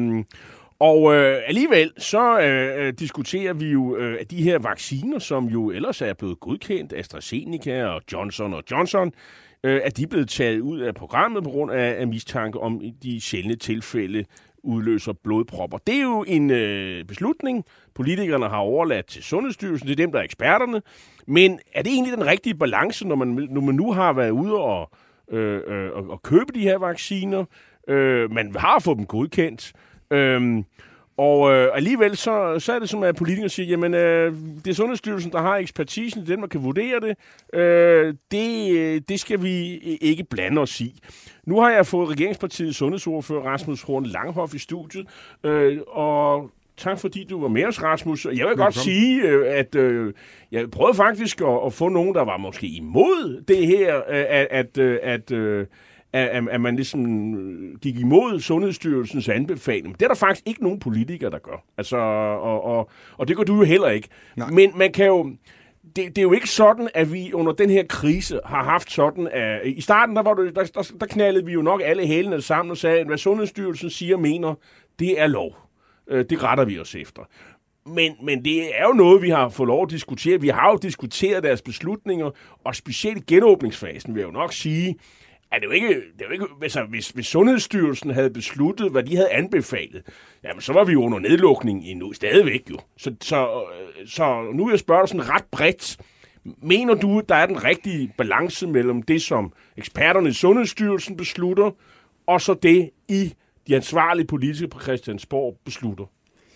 og øh, alligevel så øh, diskuterer vi jo øh, de her vacciner, som jo ellers er blevet godkendt, AstraZeneca og Johnson og Johnson, øh, at de er blevet taget ud af programmet på grund af, af mistanke om de sjældne tilfælde udløser blodpropper. Det er jo en øh, beslutning, politikerne har overladt til Sundhedsstyrelsen, det er dem, der er eksperterne. Men er det egentlig den rigtige balance, når man, når man nu har været ude og, øh, øh, og købe de her vacciner? Øh, man har fået dem godkendt. Øh, og øh, alligevel så, så er det som, at politikere siger, jamen øh, det er Sundhedsstyrelsen, der har ekspertisen, det er den, der kan vurdere det. Øh, det. Det skal vi ikke blande os i. Nu har jeg fået regeringspartiets sundhedsordfører Rasmus Horn Langhoff i studiet, øh, og tak fordi du var med os, Rasmus. Jeg vil Velkommen. godt sige, at øh, jeg prøvede faktisk at, at få nogen, der var måske imod det her, at, at, at, at, at, at man ligesom gik imod Sundhedsstyrelsens anbefaling. Det er der faktisk ikke nogen politikere, der gør. Altså, og, og, og det gør du jo heller ikke. Nej. Men man kan jo... Det, det er jo ikke sådan, at vi under den her krise har haft sådan, at i starten der, var det, der, der, der knaldede vi jo nok alle hælene sammen og sagde, at hvad Sundhedsstyrelsen siger og mener, det er lov. Det retter vi os efter. Men, men det er jo noget, vi har fået lov at diskutere. Vi har jo diskuteret deres beslutninger, og specielt genåbningsfasen vil jeg jo nok sige, at det jo ikke, det er jo ikke altså, hvis, hvis Sundhedsstyrelsen havde besluttet, hvad de havde anbefalet, jamen, så var vi jo under nedlukning endnu, stadigvæk jo. Så, så, så nu vil jeg spørge dig sådan ret bredt. Mener du, der er den rigtige balance mellem det, som eksperterne i Sundhedsstyrelsen beslutter, og så det, I, de ansvarlige politikere på Christiansborg, beslutter?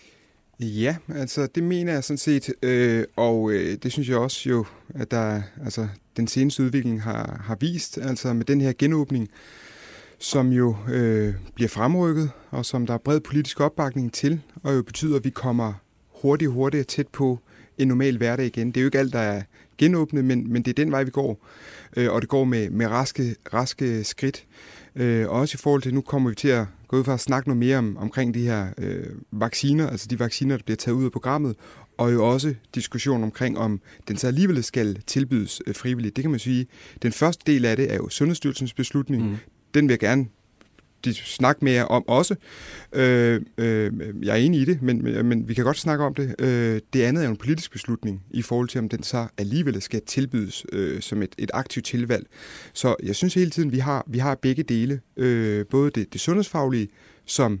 Ja, altså det mener jeg sådan set, øh, og øh, det synes jeg også jo, at der, altså, den seneste udvikling har, har vist, altså med den her genåbning, som jo øh, bliver fremrykket, og som der er bred politisk opbakning til, og jo betyder, at vi kommer hurtigt hurtigere tæt på en normal hverdag igen. Det er jo ikke alt, der er genåbnet, men, men det er den vej, vi går, øh, og det går med, med raske, raske skridt. Øh, også i forhold til, nu kommer vi til at gå ud fra at snakke noget mere om, omkring de her øh, vacciner, altså de vacciner, der bliver taget ud af programmet, og jo også diskussion omkring, om den så alligevel skal tilbydes øh, frivilligt. Det kan man sige. Den første del af det er jo Sundhedsstyrelsens beslutning. Mm. Den vil jeg gerne snakke mere om også. Øh, øh, jeg er enig i det, men, men, men vi kan godt snakke om det. Øh, det andet er jo en politisk beslutning i forhold til, om den så alligevel skal tilbydes øh, som et, et aktivt tilvalg. Så jeg synes hele tiden, vi har, vi har begge dele. Øh, både det, det sundhedsfaglige, som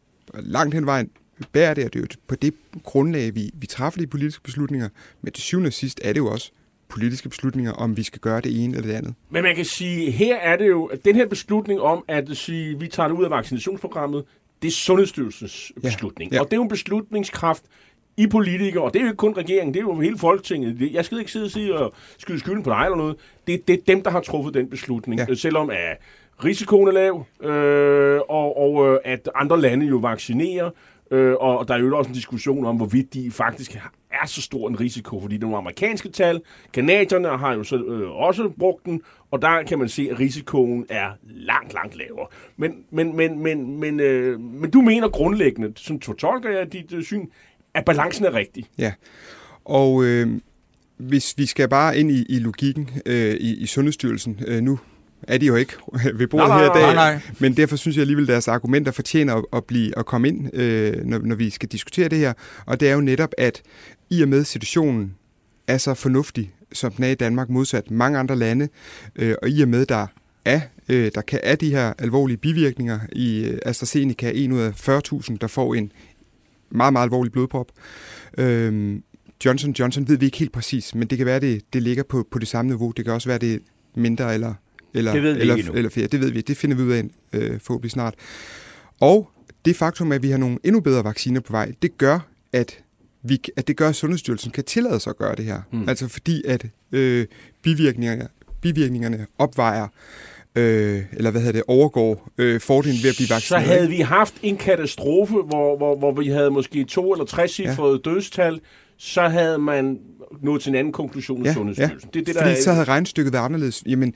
langt hen vejen bærer det, og det er jo på det grundlag, vi, vi træffer de politiske beslutninger, men til syvende og sidst er det jo også politiske beslutninger, om vi skal gøre det ene eller det andet. Men man kan sige, her er det jo, at den her beslutning om, at sige, vi tager det ud af vaccinationsprogrammet, det er Sundhedsstyrelsens ja. beslutning. Ja. Og det er jo en beslutningskraft i politikere, og det er jo ikke kun regeringen, det er jo hele Folketinget. Jeg skal ikke sidde og sige og skyde skylden på dig eller noget. Det, det er dem, der har truffet den beslutning, ja. selvom at risikoen er lav, øh, og, og at andre lande jo vaccinerer, øh, og der er jo også en diskussion om, hvorvidt de faktisk er så stor en risiko, fordi nogle amerikanske tal, kanadierne har jo så øh, også brugt den, og der kan man se, at risikoen er langt, langt lavere. Men, men, men, men, men, øh, men du mener grundlæggende, som tolker jeg dit øh, syn, at balancen er rigtig. Ja, og øh, hvis vi skal bare ind i, i logikken øh, i, i Sundhedsstyrelsen, øh, nu er de jo ikke ved bordet nej, her i dag, nej, nej. Men derfor synes jeg alligevel, at deres argumenter fortjener at, at, blive, at komme ind, øh, når, når vi skal diskutere det her. Og det er jo netop, at i og med situationen er så fornuftig, som den er i Danmark, modsat mange andre lande, øh, og i og med, der er, øh, der kan er de her alvorlige bivirkninger i øh, AstraZeneca, en ud af fyrre tusind, der får en meget, meget alvorlig blodprop. Øh, Johnson Johnson ved vi ikke helt præcis, men det kan være, det, det ligger på, på det samme niveau. Det kan også være, det er mindre eller Eller, det ved vi eller, ikke eller flere. Det ved vi. Det finder vi ud af øh, forhåbentlig snart. Og det faktum, at vi har nogle endnu bedre vacciner på vej, det gør, at, vi, at det gør, at Sundhedsstyrelsen kan tillade sig at gøre det her. Mm. Altså fordi, at øh, bivirkningerne, bivirkningerne opvejer, øh, eller hvad hedder det, overgår øh, fordelen ved at blive vaccineret. Så havde vi haft en katastrofe, hvor, hvor, hvor vi havde måske to eller tre cifrede ja. dødstal, så havde man nået til en anden konklusion i ja, Sundhedsstyrelsen. Ja. Det er det, fordi der er... så havde regnstykket været anderledes. Jamen,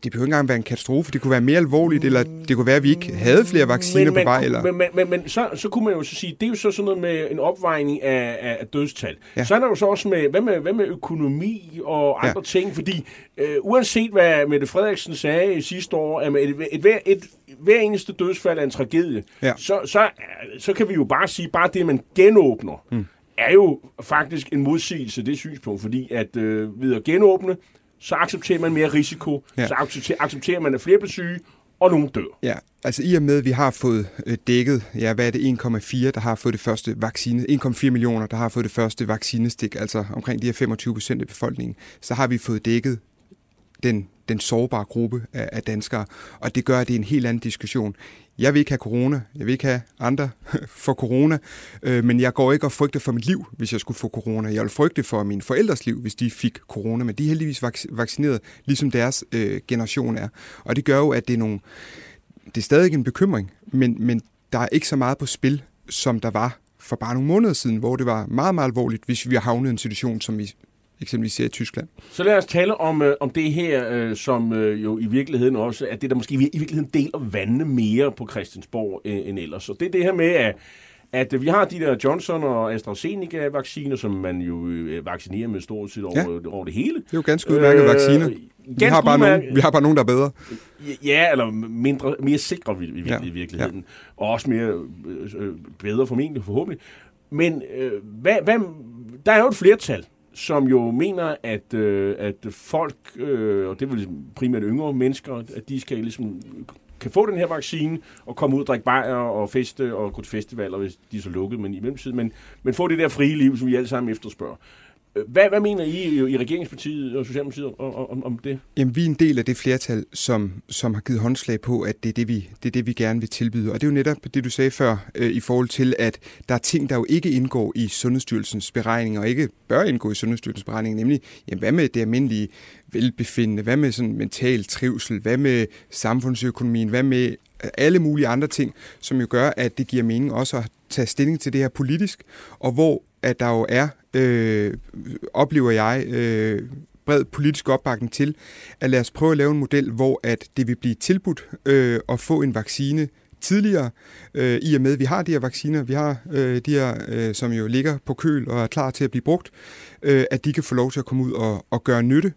det behøver ikke engang være en katastrofe. Det kunne være mere alvorligt, eller det kunne være, at vi ikke havde flere vacciner men, på vej. Eller... Men, men, men, men så, så kunne man jo så sige, det er jo så sådan noget med en opvejning af, af dødstal. Ja. Så er der jo så også med, hvad med, hvad med økonomi og andre ja. ting, fordi øh, uanset hvad Mette Frederiksen sagde sidste år, at et, et, et, et, hver eneste dødsfald er en tragedie, ja. så, så, så kan vi jo bare sige, bare det, man genåbner, hmm. er jo faktisk en modsigelse af det synspunkt, fordi at øh, ved at genåbne, så accepterer man mere risiko, ja. så accepterer, accepterer man, at flere bliver syge, og nogen dør. Ja, altså i og med, at vi har fået øh, dækket, ja, hvad er det, en komma fire, der har fået det første vaccine, en komma fire millioner, der har fået det første vaccinestik, altså omkring de her femogtyve procent af befolkningen, så har vi fået dækket den, den sårbare gruppe af, af danskere, og det gør, at det er en helt anden diskussion. Jeg vil ikke have corona, jeg vil ikke have andre for corona, øh, men jeg går ikke og frygter for mit liv, hvis jeg skulle få corona. Jeg vil frygte for mine forældres liv, hvis de fik corona, men de er heldigvis vac- vaccineret, ligesom deres øh, generation er. Og det gør jo, at det er nogle, det er stadig en bekymring, men, men der er ikke så meget på spil, som der var for bare nogle måneder siden, hvor det var meget, meget alvorligt, hvis vi har havnet i en situation, som vi eksempelvis ser i Tyskland. Så lad os tale om, øh, om det her, øh, som øh, jo i virkeligheden også er det, der måske i virkeligheden deler vandene mere på Christiansborg øh, end ellers. Så det er det her med, at, at vi har de der Johnson og AstraZeneca-vacciner, som man jo øh, vaccinerer med stort set over, ja. over det hele. Det er jo ganske udmærket øh, vacciner. Vi har, bare nogen, vi har bare nogen, der er bedre. Ja, eller mindre, mere sikre i, i, ja. i virkeligheden. Ja. Og også mere øh, bedre formentlig, forhåbentlig. Men øh, hvad, hvad, der er jo et flertal, som jo mener, at, øh, at folk, øh, og det er vel primært yngre mennesker, at de skal ligesom kan få den her vaccine og komme ud og drikke bajer og feste og gå til festivaler, hvis de er så lukket, men i mellemtiden, men, men få det der frie liv, som vi alle sammen efterspørger. Hvad, hvad mener I i regeringspartiet og Socialdemokratiet om, om, om det? Jamen, vi er en del af det flertal, som, som har givet håndslag på, at det er det, vi, det er det, vi gerne vil tilbyde. Og det er jo netop det, du sagde før, øh, i forhold til, at der er ting, der jo ikke indgår i Sundhedsstyrelsens beregninger, og ikke bør indgå i Sundhedsstyrelsens beregninger, nemlig, jamen, hvad med det almindelige velbefindende, hvad med sådan mental trivsel, hvad med samfundsøkonomien, hvad med alle mulige andre ting, som jo gør, at det giver mening også at tage stilling til det her politisk, og hvor at der jo er, øh, oplever jeg, øh, bred politisk opbakning til, at lad os prøve at lave en model, hvor at det vil blive tilbudt øh, at få en vaccine tidligere, øh, i og med, at vi har de her vacciner, vi har øh, de her, øh, som jo ligger på køl og er klar til at blive brugt, øh, at de kan få lov til at komme ud og, og gøre nytte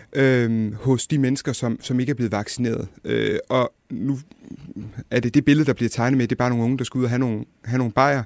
øh, hos de mennesker, som, som ikke er blevet vaccineret. Øh, og nu er det det billede, der bliver tegnet med, det er bare nogle unge, der skal ud og have nogle, have nogle bajer.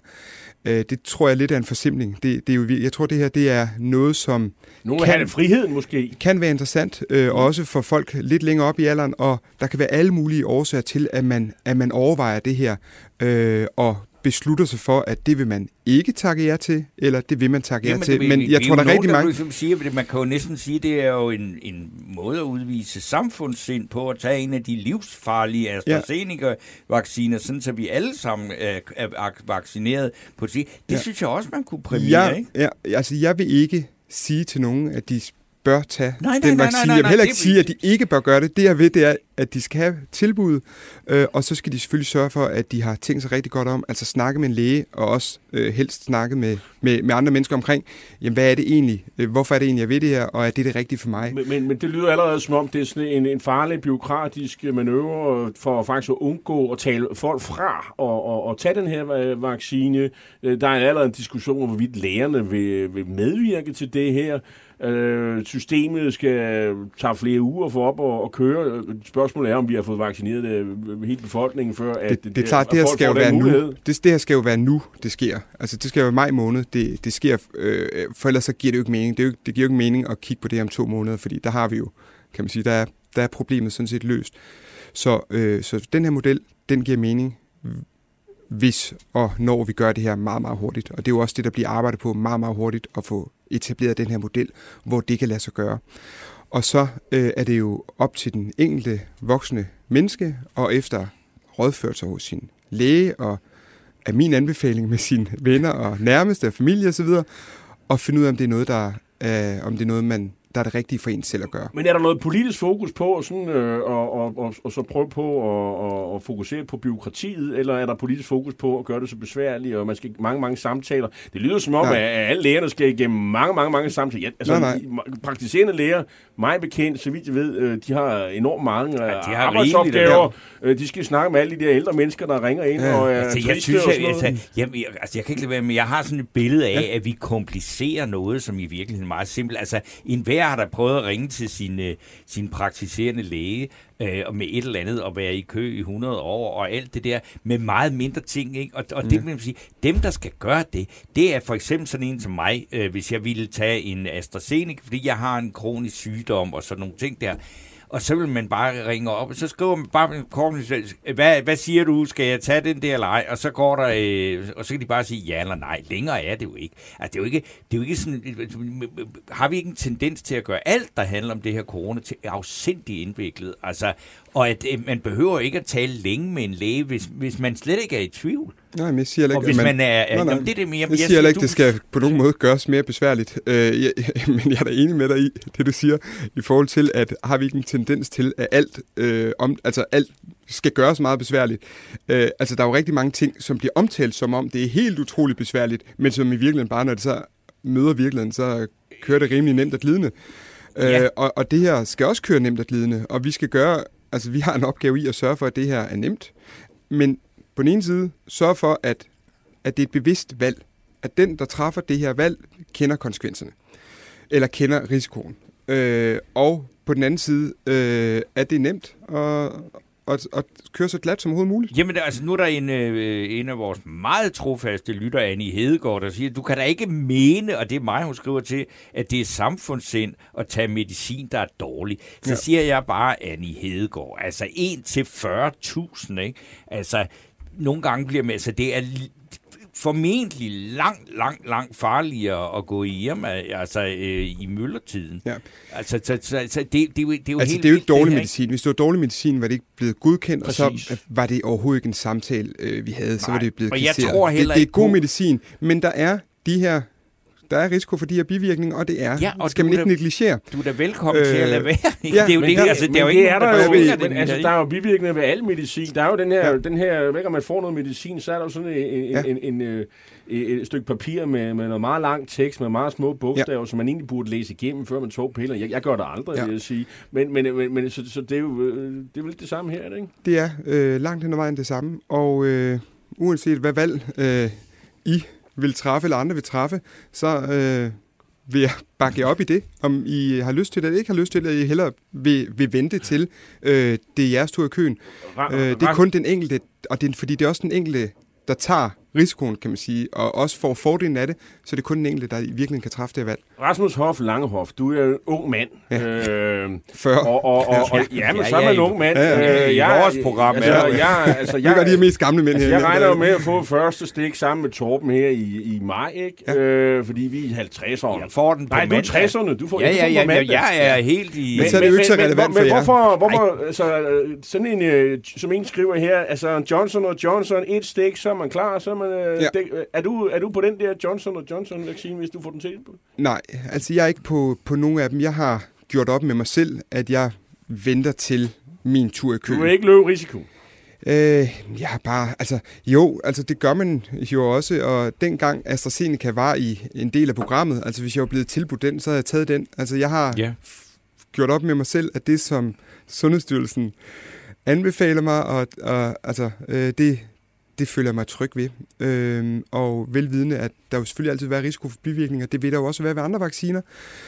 Det tror jeg lidt er en forsimpling. Det, det er jo, jeg tror, det her det er noget, som nogle kan have friheden måske. Kan være interessant, øh, mm. også for folk lidt længere op i alderen, og der kan være alle mulige årsager til, at man, at man overvejer det her, øh, og beslutter sig for, at det vil man ikke takke jer til, eller det vil man takke jer til. Men jeg tror, der er rigtig mange... Der siger, man kan jo næsten sige, det er jo en, en måde at udvise samfundssind på, at tage en af de livsfarlige AstraZeneca-vacciner, sådan så vi alle sammen er, er vaccineret på det. Det ja. synes jeg også, man kunne præmiere, ja, ikke? Ja, altså jeg vil ikke sige til nogen, at de bør tage nej, den nej, vaccine. Nej, nej, nej, jeg vil heller ikke det... sige, at de ikke bør gøre det. Det jeg ved, det er, at de skal have tilbud, øh, og så skal de selvfølgelig sørge for, at de har tænkt sig rigtig godt om, altså snakke med en læge, og også øh, helst snakke med, med, med andre mennesker omkring, jamen hvad er det egentlig? Hvorfor er det egentlig, jeg ved det her, og er det det rigtige for mig? Men, men, men det lyder allerede som om, det er sådan en, en farlig, bureaukratisk manøvre for faktisk at undgå at tale folk fra og, og, og tage den her vaccine. Der er allerede en diskussion om, hvorvidt lægerne vil, vil medvirke til det her. Øh, systemet skal tage flere uger for op og, og køre. Spørgsmålet er, om vi har fået vaccineret det, hele befolkningen før. At det, det, det er klart, det her skal jo være nu. Det, det her skal jo være nu, det sker. Altså, det skal jo være maj måned, det, det sker. Øh, for ellers så giver det jo ikke mening. Det, er jo, det giver jo ikke mening at kigge på det om to måneder, fordi der har vi jo, kan man sige, der er, der er problemet sådan set løst. Så, øh, så den her model, den giver mening, hvis og når vi gør det her meget, meget hurtigt. Og det er jo også det, der bliver arbejdet på meget, meget hurtigt at få etableret den her model, hvor det kan lade sig gøre. Og så øh, er det jo op til den enkelte voksne menneske, og efter rådført sig hos sin læge, og af min anbefaling med sine venner og nærmeste og familie osv., og finde ud af, om det er noget, der, øh, om det er noget man der er det rigtige for en selv at gøre. Men er der noget politisk fokus på sådan, øh, og, og, og, og så prøve på at og, og fokusere på byråkratiet, eller er der politisk fokus på at gøre det så besværligt, og man skal mange, mange samtaler? Det lyder som om, nej. at alle lægerne skal igennem mange, mange, mange samtaler. Ja, altså, nej, nej. Praktiserende læger, mig bekendt, så vidt jeg ved, de har enormt mange ja, de har arbejdsopgaver. De skal snakke med alle de der ældre mennesker, der ringer ind ja. og er altså, jeg synes, jeg, altså, jamen, jeg, altså, jeg kan ikke lade være med, jeg har sådan et billede af, ja. at vi komplicerer noget, som i virkeligheden er meget simpelt. Altså, enhver har der prøvet at ringe til sin, sin praktiserende læge, øh, og med et eller andet, og være i kø i hundrede år, og alt det der, med meget mindre ting, ikke? Og, og det vil man sige, dem, der skal gøre det, det er for eksempel sådan en som mig, øh, hvis jeg ville tage en AstraZeneca, fordi jeg har en kronisk sygdom, og sådan nogle ting der. Og så vil man bare ringe op, og så skriver man bare kort, hvad, hvad siger du, skal jeg tage den der eller ej? Og så går der, øh, og så kan de bare sige ja eller nej. Længere er det jo ikke. Altså, det er jo ikke, det er jo ikke sådan, har vi ikke en tendens til at gøre alt, der handler om det her corona, til afsindigt indviklet? Altså, og at øh, man behøver ikke at tale længe med en læge, hvis, hvis man slet ikke er i tvivl. Nej, men jeg siger ikke, og hvis man, man er... Nej, nej. Jamen, det er det mere, jeg, jeg siger heller ikke, det skal på nogen måde gøres mere besværligt. Øh, jeg, men jeg er da enig med dig i, det du siger, i forhold til, at har vi ikke en tendens til, at alt, øh, om, altså alt skal gøres meget besværligt. Øh, altså, der er jo rigtig mange ting, som bliver omtalt som om, det er helt utroligt besværligt, men som i virkeligheden bare, når det så møder virkeligheden, så kører det rimelig nemt og glidende. Ja. Øh, og, og det her skal også køre nemt og glidende, og vi skal gøre, altså vi har en opgave i at sørge for, at det her er nemt, men på den ene side, sørg for, at, at det er et bevidst valg. At den, der træffer det her valg, kender konsekvenserne. Eller kender risikoen. Øh, og på den anden side, øh, at det er nemt at, at, at køre så glat som overhovedet muligt. Jamen, altså, nu er der en, øh, en af vores meget trofaste lytter, Annie Hedegaard, der siger, du kan da ikke mene, og det er mig, hun skriver til, at det er samfundssind at tage medicin, der er dårlig. Så ja. siger jeg bare, Annie Hedegaard, altså en til fyrre tusind, ikke? Altså, nogle gange bliver man, altså det er formentlig langt, langt, langt farligere at gå hjem, altså øh, i myldertiden. Ja. Altså, så, så, så det, det, det, det er jo altså, helt det er jo ikke dårlig medicin. Hvis det var dårlig medicin, var det ikke blevet godkendt, præcis. Og så var det overhovedet ikke en samtale, øh, vi havde. Nej. Så var det blevet kasseret. Jeg tror heller det, det er god på... medicin, men der er de her... Der er risiko for de her bivirkninger, og det er. Ja, og skal man ikke da, negligere. Du er da velkommen øh, til at lade være. Ja, det er jo det, det, altså, det er jo ikke ikke er der, der, jo, der, men, altså, der er jo bivirkninger ved al medicin. Der er jo den her, ja. den her, hver gang man får noget medicin, så er der jo sådan en, ja. en, en, en, en, et stykke papir med, med noget meget lang tekst, med meget små bogstaver, ja. som man egentlig burde læse igennem, før man tog piller. Jeg, jeg gør det aldrig, ja. vil jeg sige. Men, men, men, men så, så det er jo det er vel det samme her, er det ikke? Det er øh, langt hen ad vejen det samme, og øh, uanset hvad valg øh, I vil træffe, eller andre vil træffe, så... Øh, vil jeg bakke op i det, om I har lyst til det, eller ikke har lyst til det, eller I hellere vil, vil vente til, øh, det er jeres tur i køen. Øh, det er kun den enkelte, og det er, fordi det er også den enkelte, der tager risikoen, kan man sige, og også får fordelen af det, så det er kun den enkelte, der i virkeligheden kan træffe det valg. Rasmus Hoff Langehoff, du er en ung mand. Ja. Øh, Før. Og, og, og, og, ja, men så er man en ung mand. Ja, ja, øh, I jeg, vores program. Altså, ja. jeg, altså, jeg, vi gør de mest gamle mænd altså, her. Jeg regner jo med at få første stik sammen med Torben her i, i maj, ikke? Ja. Øh, fordi vi er halvtredserne. Jeg får den på Nej, du er tresserne. Du får ja, ja, ja, på mandag. Ja, jeg er helt i... Men så er det jo ikke så relevant for jer. Hvorfor, hvorfor altså, sådan en, som en skriver her, altså Johnson og Johnson, et stik, så er man klar, så er man... Ja. Er du, er du på den der Johnson og Johnson-vaccine, hvis du får den til? Nej, altså jeg er ikke på, på nogen af dem. Jeg har gjort op med mig selv, at jeg venter til min tur i køen. Du vil ikke løbe risiko? Øh, jeg har bare, altså jo, altså det gør man jo også, og dengang AstraZeneca var i en del af programmet, altså hvis jeg var blevet tilbudt den, så havde jeg taget den. Altså jeg har yeah. gjort op med mig selv, at det som Sundhedsstyrelsen anbefaler mig, og, og altså øh, det... Det føler jeg mig tryg ved, øhm, og velvidende, at der jo selvfølgelig altid vil være risiko for bivirkninger. Det vil der jo også være ved andre vacciner.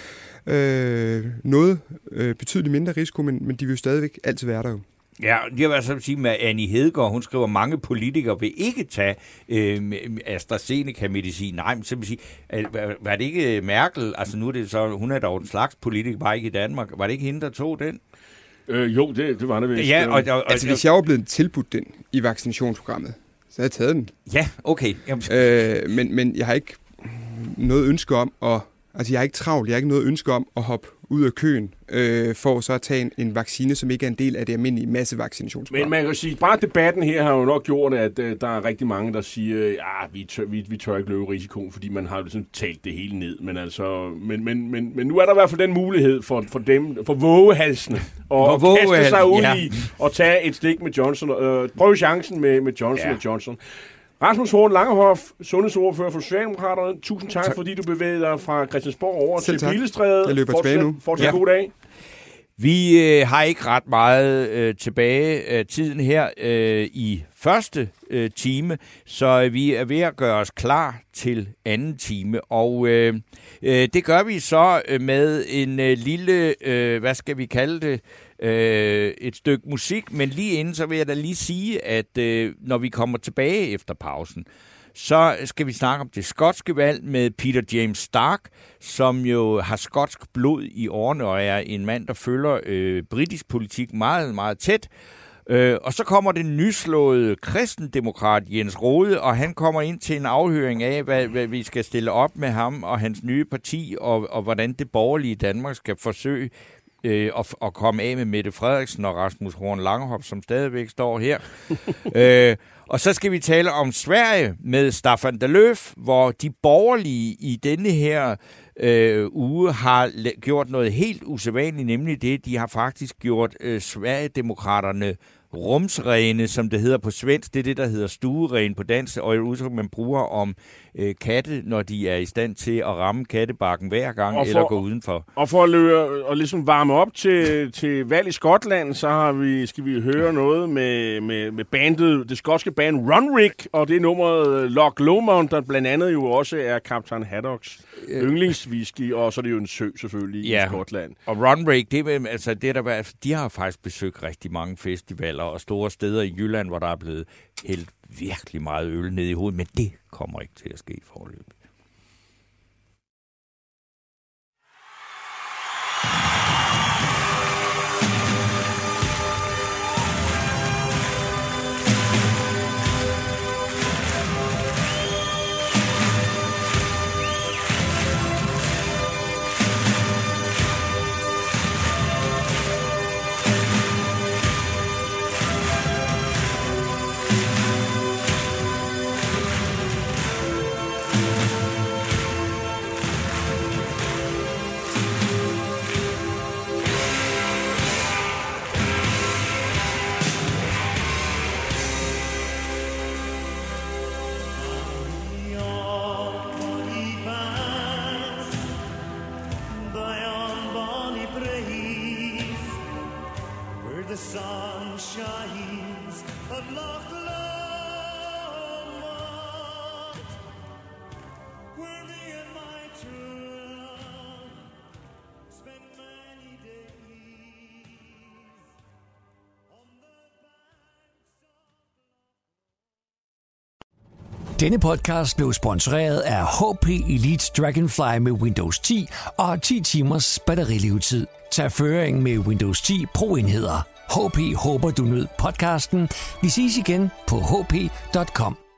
Øh, noget øh, betydeligt mindre risiko, men, men de vil jo stadigvæk altid være der jo. Ja, det vil altså sige med Annie Hedegaard, hun skriver, at mange politikere vil ikke tage øh, AstraZeneca-medicin. Nej, men simpelthen sige, var det ikke Merkel, altså nu er det så, hun er dog en slags politiker, bare ikke i Danmark, var det ikke hende, der tog den? Øh, jo, det, det var det vist. Ja, og, og, og, altså hvis jeg var blevet tilbudt den i vaccinationsprogrammet, så har jeg taget den. Ja, okay. Øh, men, men jeg har ikke noget ønske om at... Altså, jeg er ikke travlt. Jeg har ikke noget ønske om at hoppe ud af køen, øh, for så at tage en, en vaccine, som ikke er en del af det almindelige massevaccinationsprogram. Men man kan sige, bare debatten her har jo nok gjort, at øh, der er rigtig mange, der siger, ja, vi tør, vi, vi tør ikke løbe risikoen, fordi man har jo ligesom talt det hele ned. Men, altså, men, men, men, men nu er der i hvert fald den mulighed for, for dem, for vågehalsene, og for kaste sig ud ja. i og tage et stik med Johnson. Øh, prøv chancen med, med Johnson ja. og Johnson. Rasmus Horn Langehoff, sundhedsordfører for Socialdemokraterne. Tusind tak, tak, fordi du bevægede dig fra Christiansborg over Selv til tak. Pilestræde. Jeg løber tilbage nu. Fortsat ja. god dag. Vi øh, har ikke ret meget øh, tilbage af tiden her øh, i første øh, time, så vi er ved at gøre os klar til anden time. Og øh, øh, det gør vi så med en øh, lille, øh, hvad skal vi kalde det, øh, et stykke musik. Men lige inden, så vil jeg da lige sige, at øh, når vi kommer tilbage efter pausen, så skal vi snakke om det skotske valg med Peter James Stark, som jo har skotsk blod i årene og er en mand, der følger øh, britisk politik meget, meget tæt. Øh, og så kommer den nyslåede kristendemokrat Jens Rohde, og han kommer ind til en afhøring af, hvad, hvad vi skal stille op med ham og hans nye parti, og, og hvordan det borgerlige Danmark skal forsøge øh, at, at komme af med Mette Frederiksen og Rasmus Horn Langhoff, som stadigvæk står her. øh, Og så skal vi tale om Sverige med Staffan de Löf, hvor de borgerlige i denne her øh, uge har la- gjort noget helt usædvanligt, nemlig det, de har faktisk gjort øh, Sverigedemokraterne rumsrene, som det hedder på svensk. Det er det, der hedder stueren på dansk, og et udtryk, man bruger om øh, katte, når de er i stand til at ramme kattebakken hver gang, for, eller gå udenfor. Og for at løbe og ligesom varme op til, til valg i Skotland, så har vi, skal vi høre noget med, med, med bandet, det skotske band Runrig, og det er nummeret Loch Lomond, der blandt andet jo også er Kaptajn Haddocks yndlingswhisky, og så er det jo en sø selvfølgelig ja. i Skotland. Og Runrig, det er, altså, det er der, de har faktisk besøgt rigtig mange festivaler og store steder i Jylland, hvor der er blevet hældt virkelig meget øl ned i hovedet, men det kommer ikke til at ske i forløbet. Denne podcast blev sponsoreret af H P Elite Dragonfly med Windows ti og ti timers batterilevetid. Tag føring med Windows ti Pro-enheder. H P håber, du nød podcasten. Vi ses igen på h p punktum com.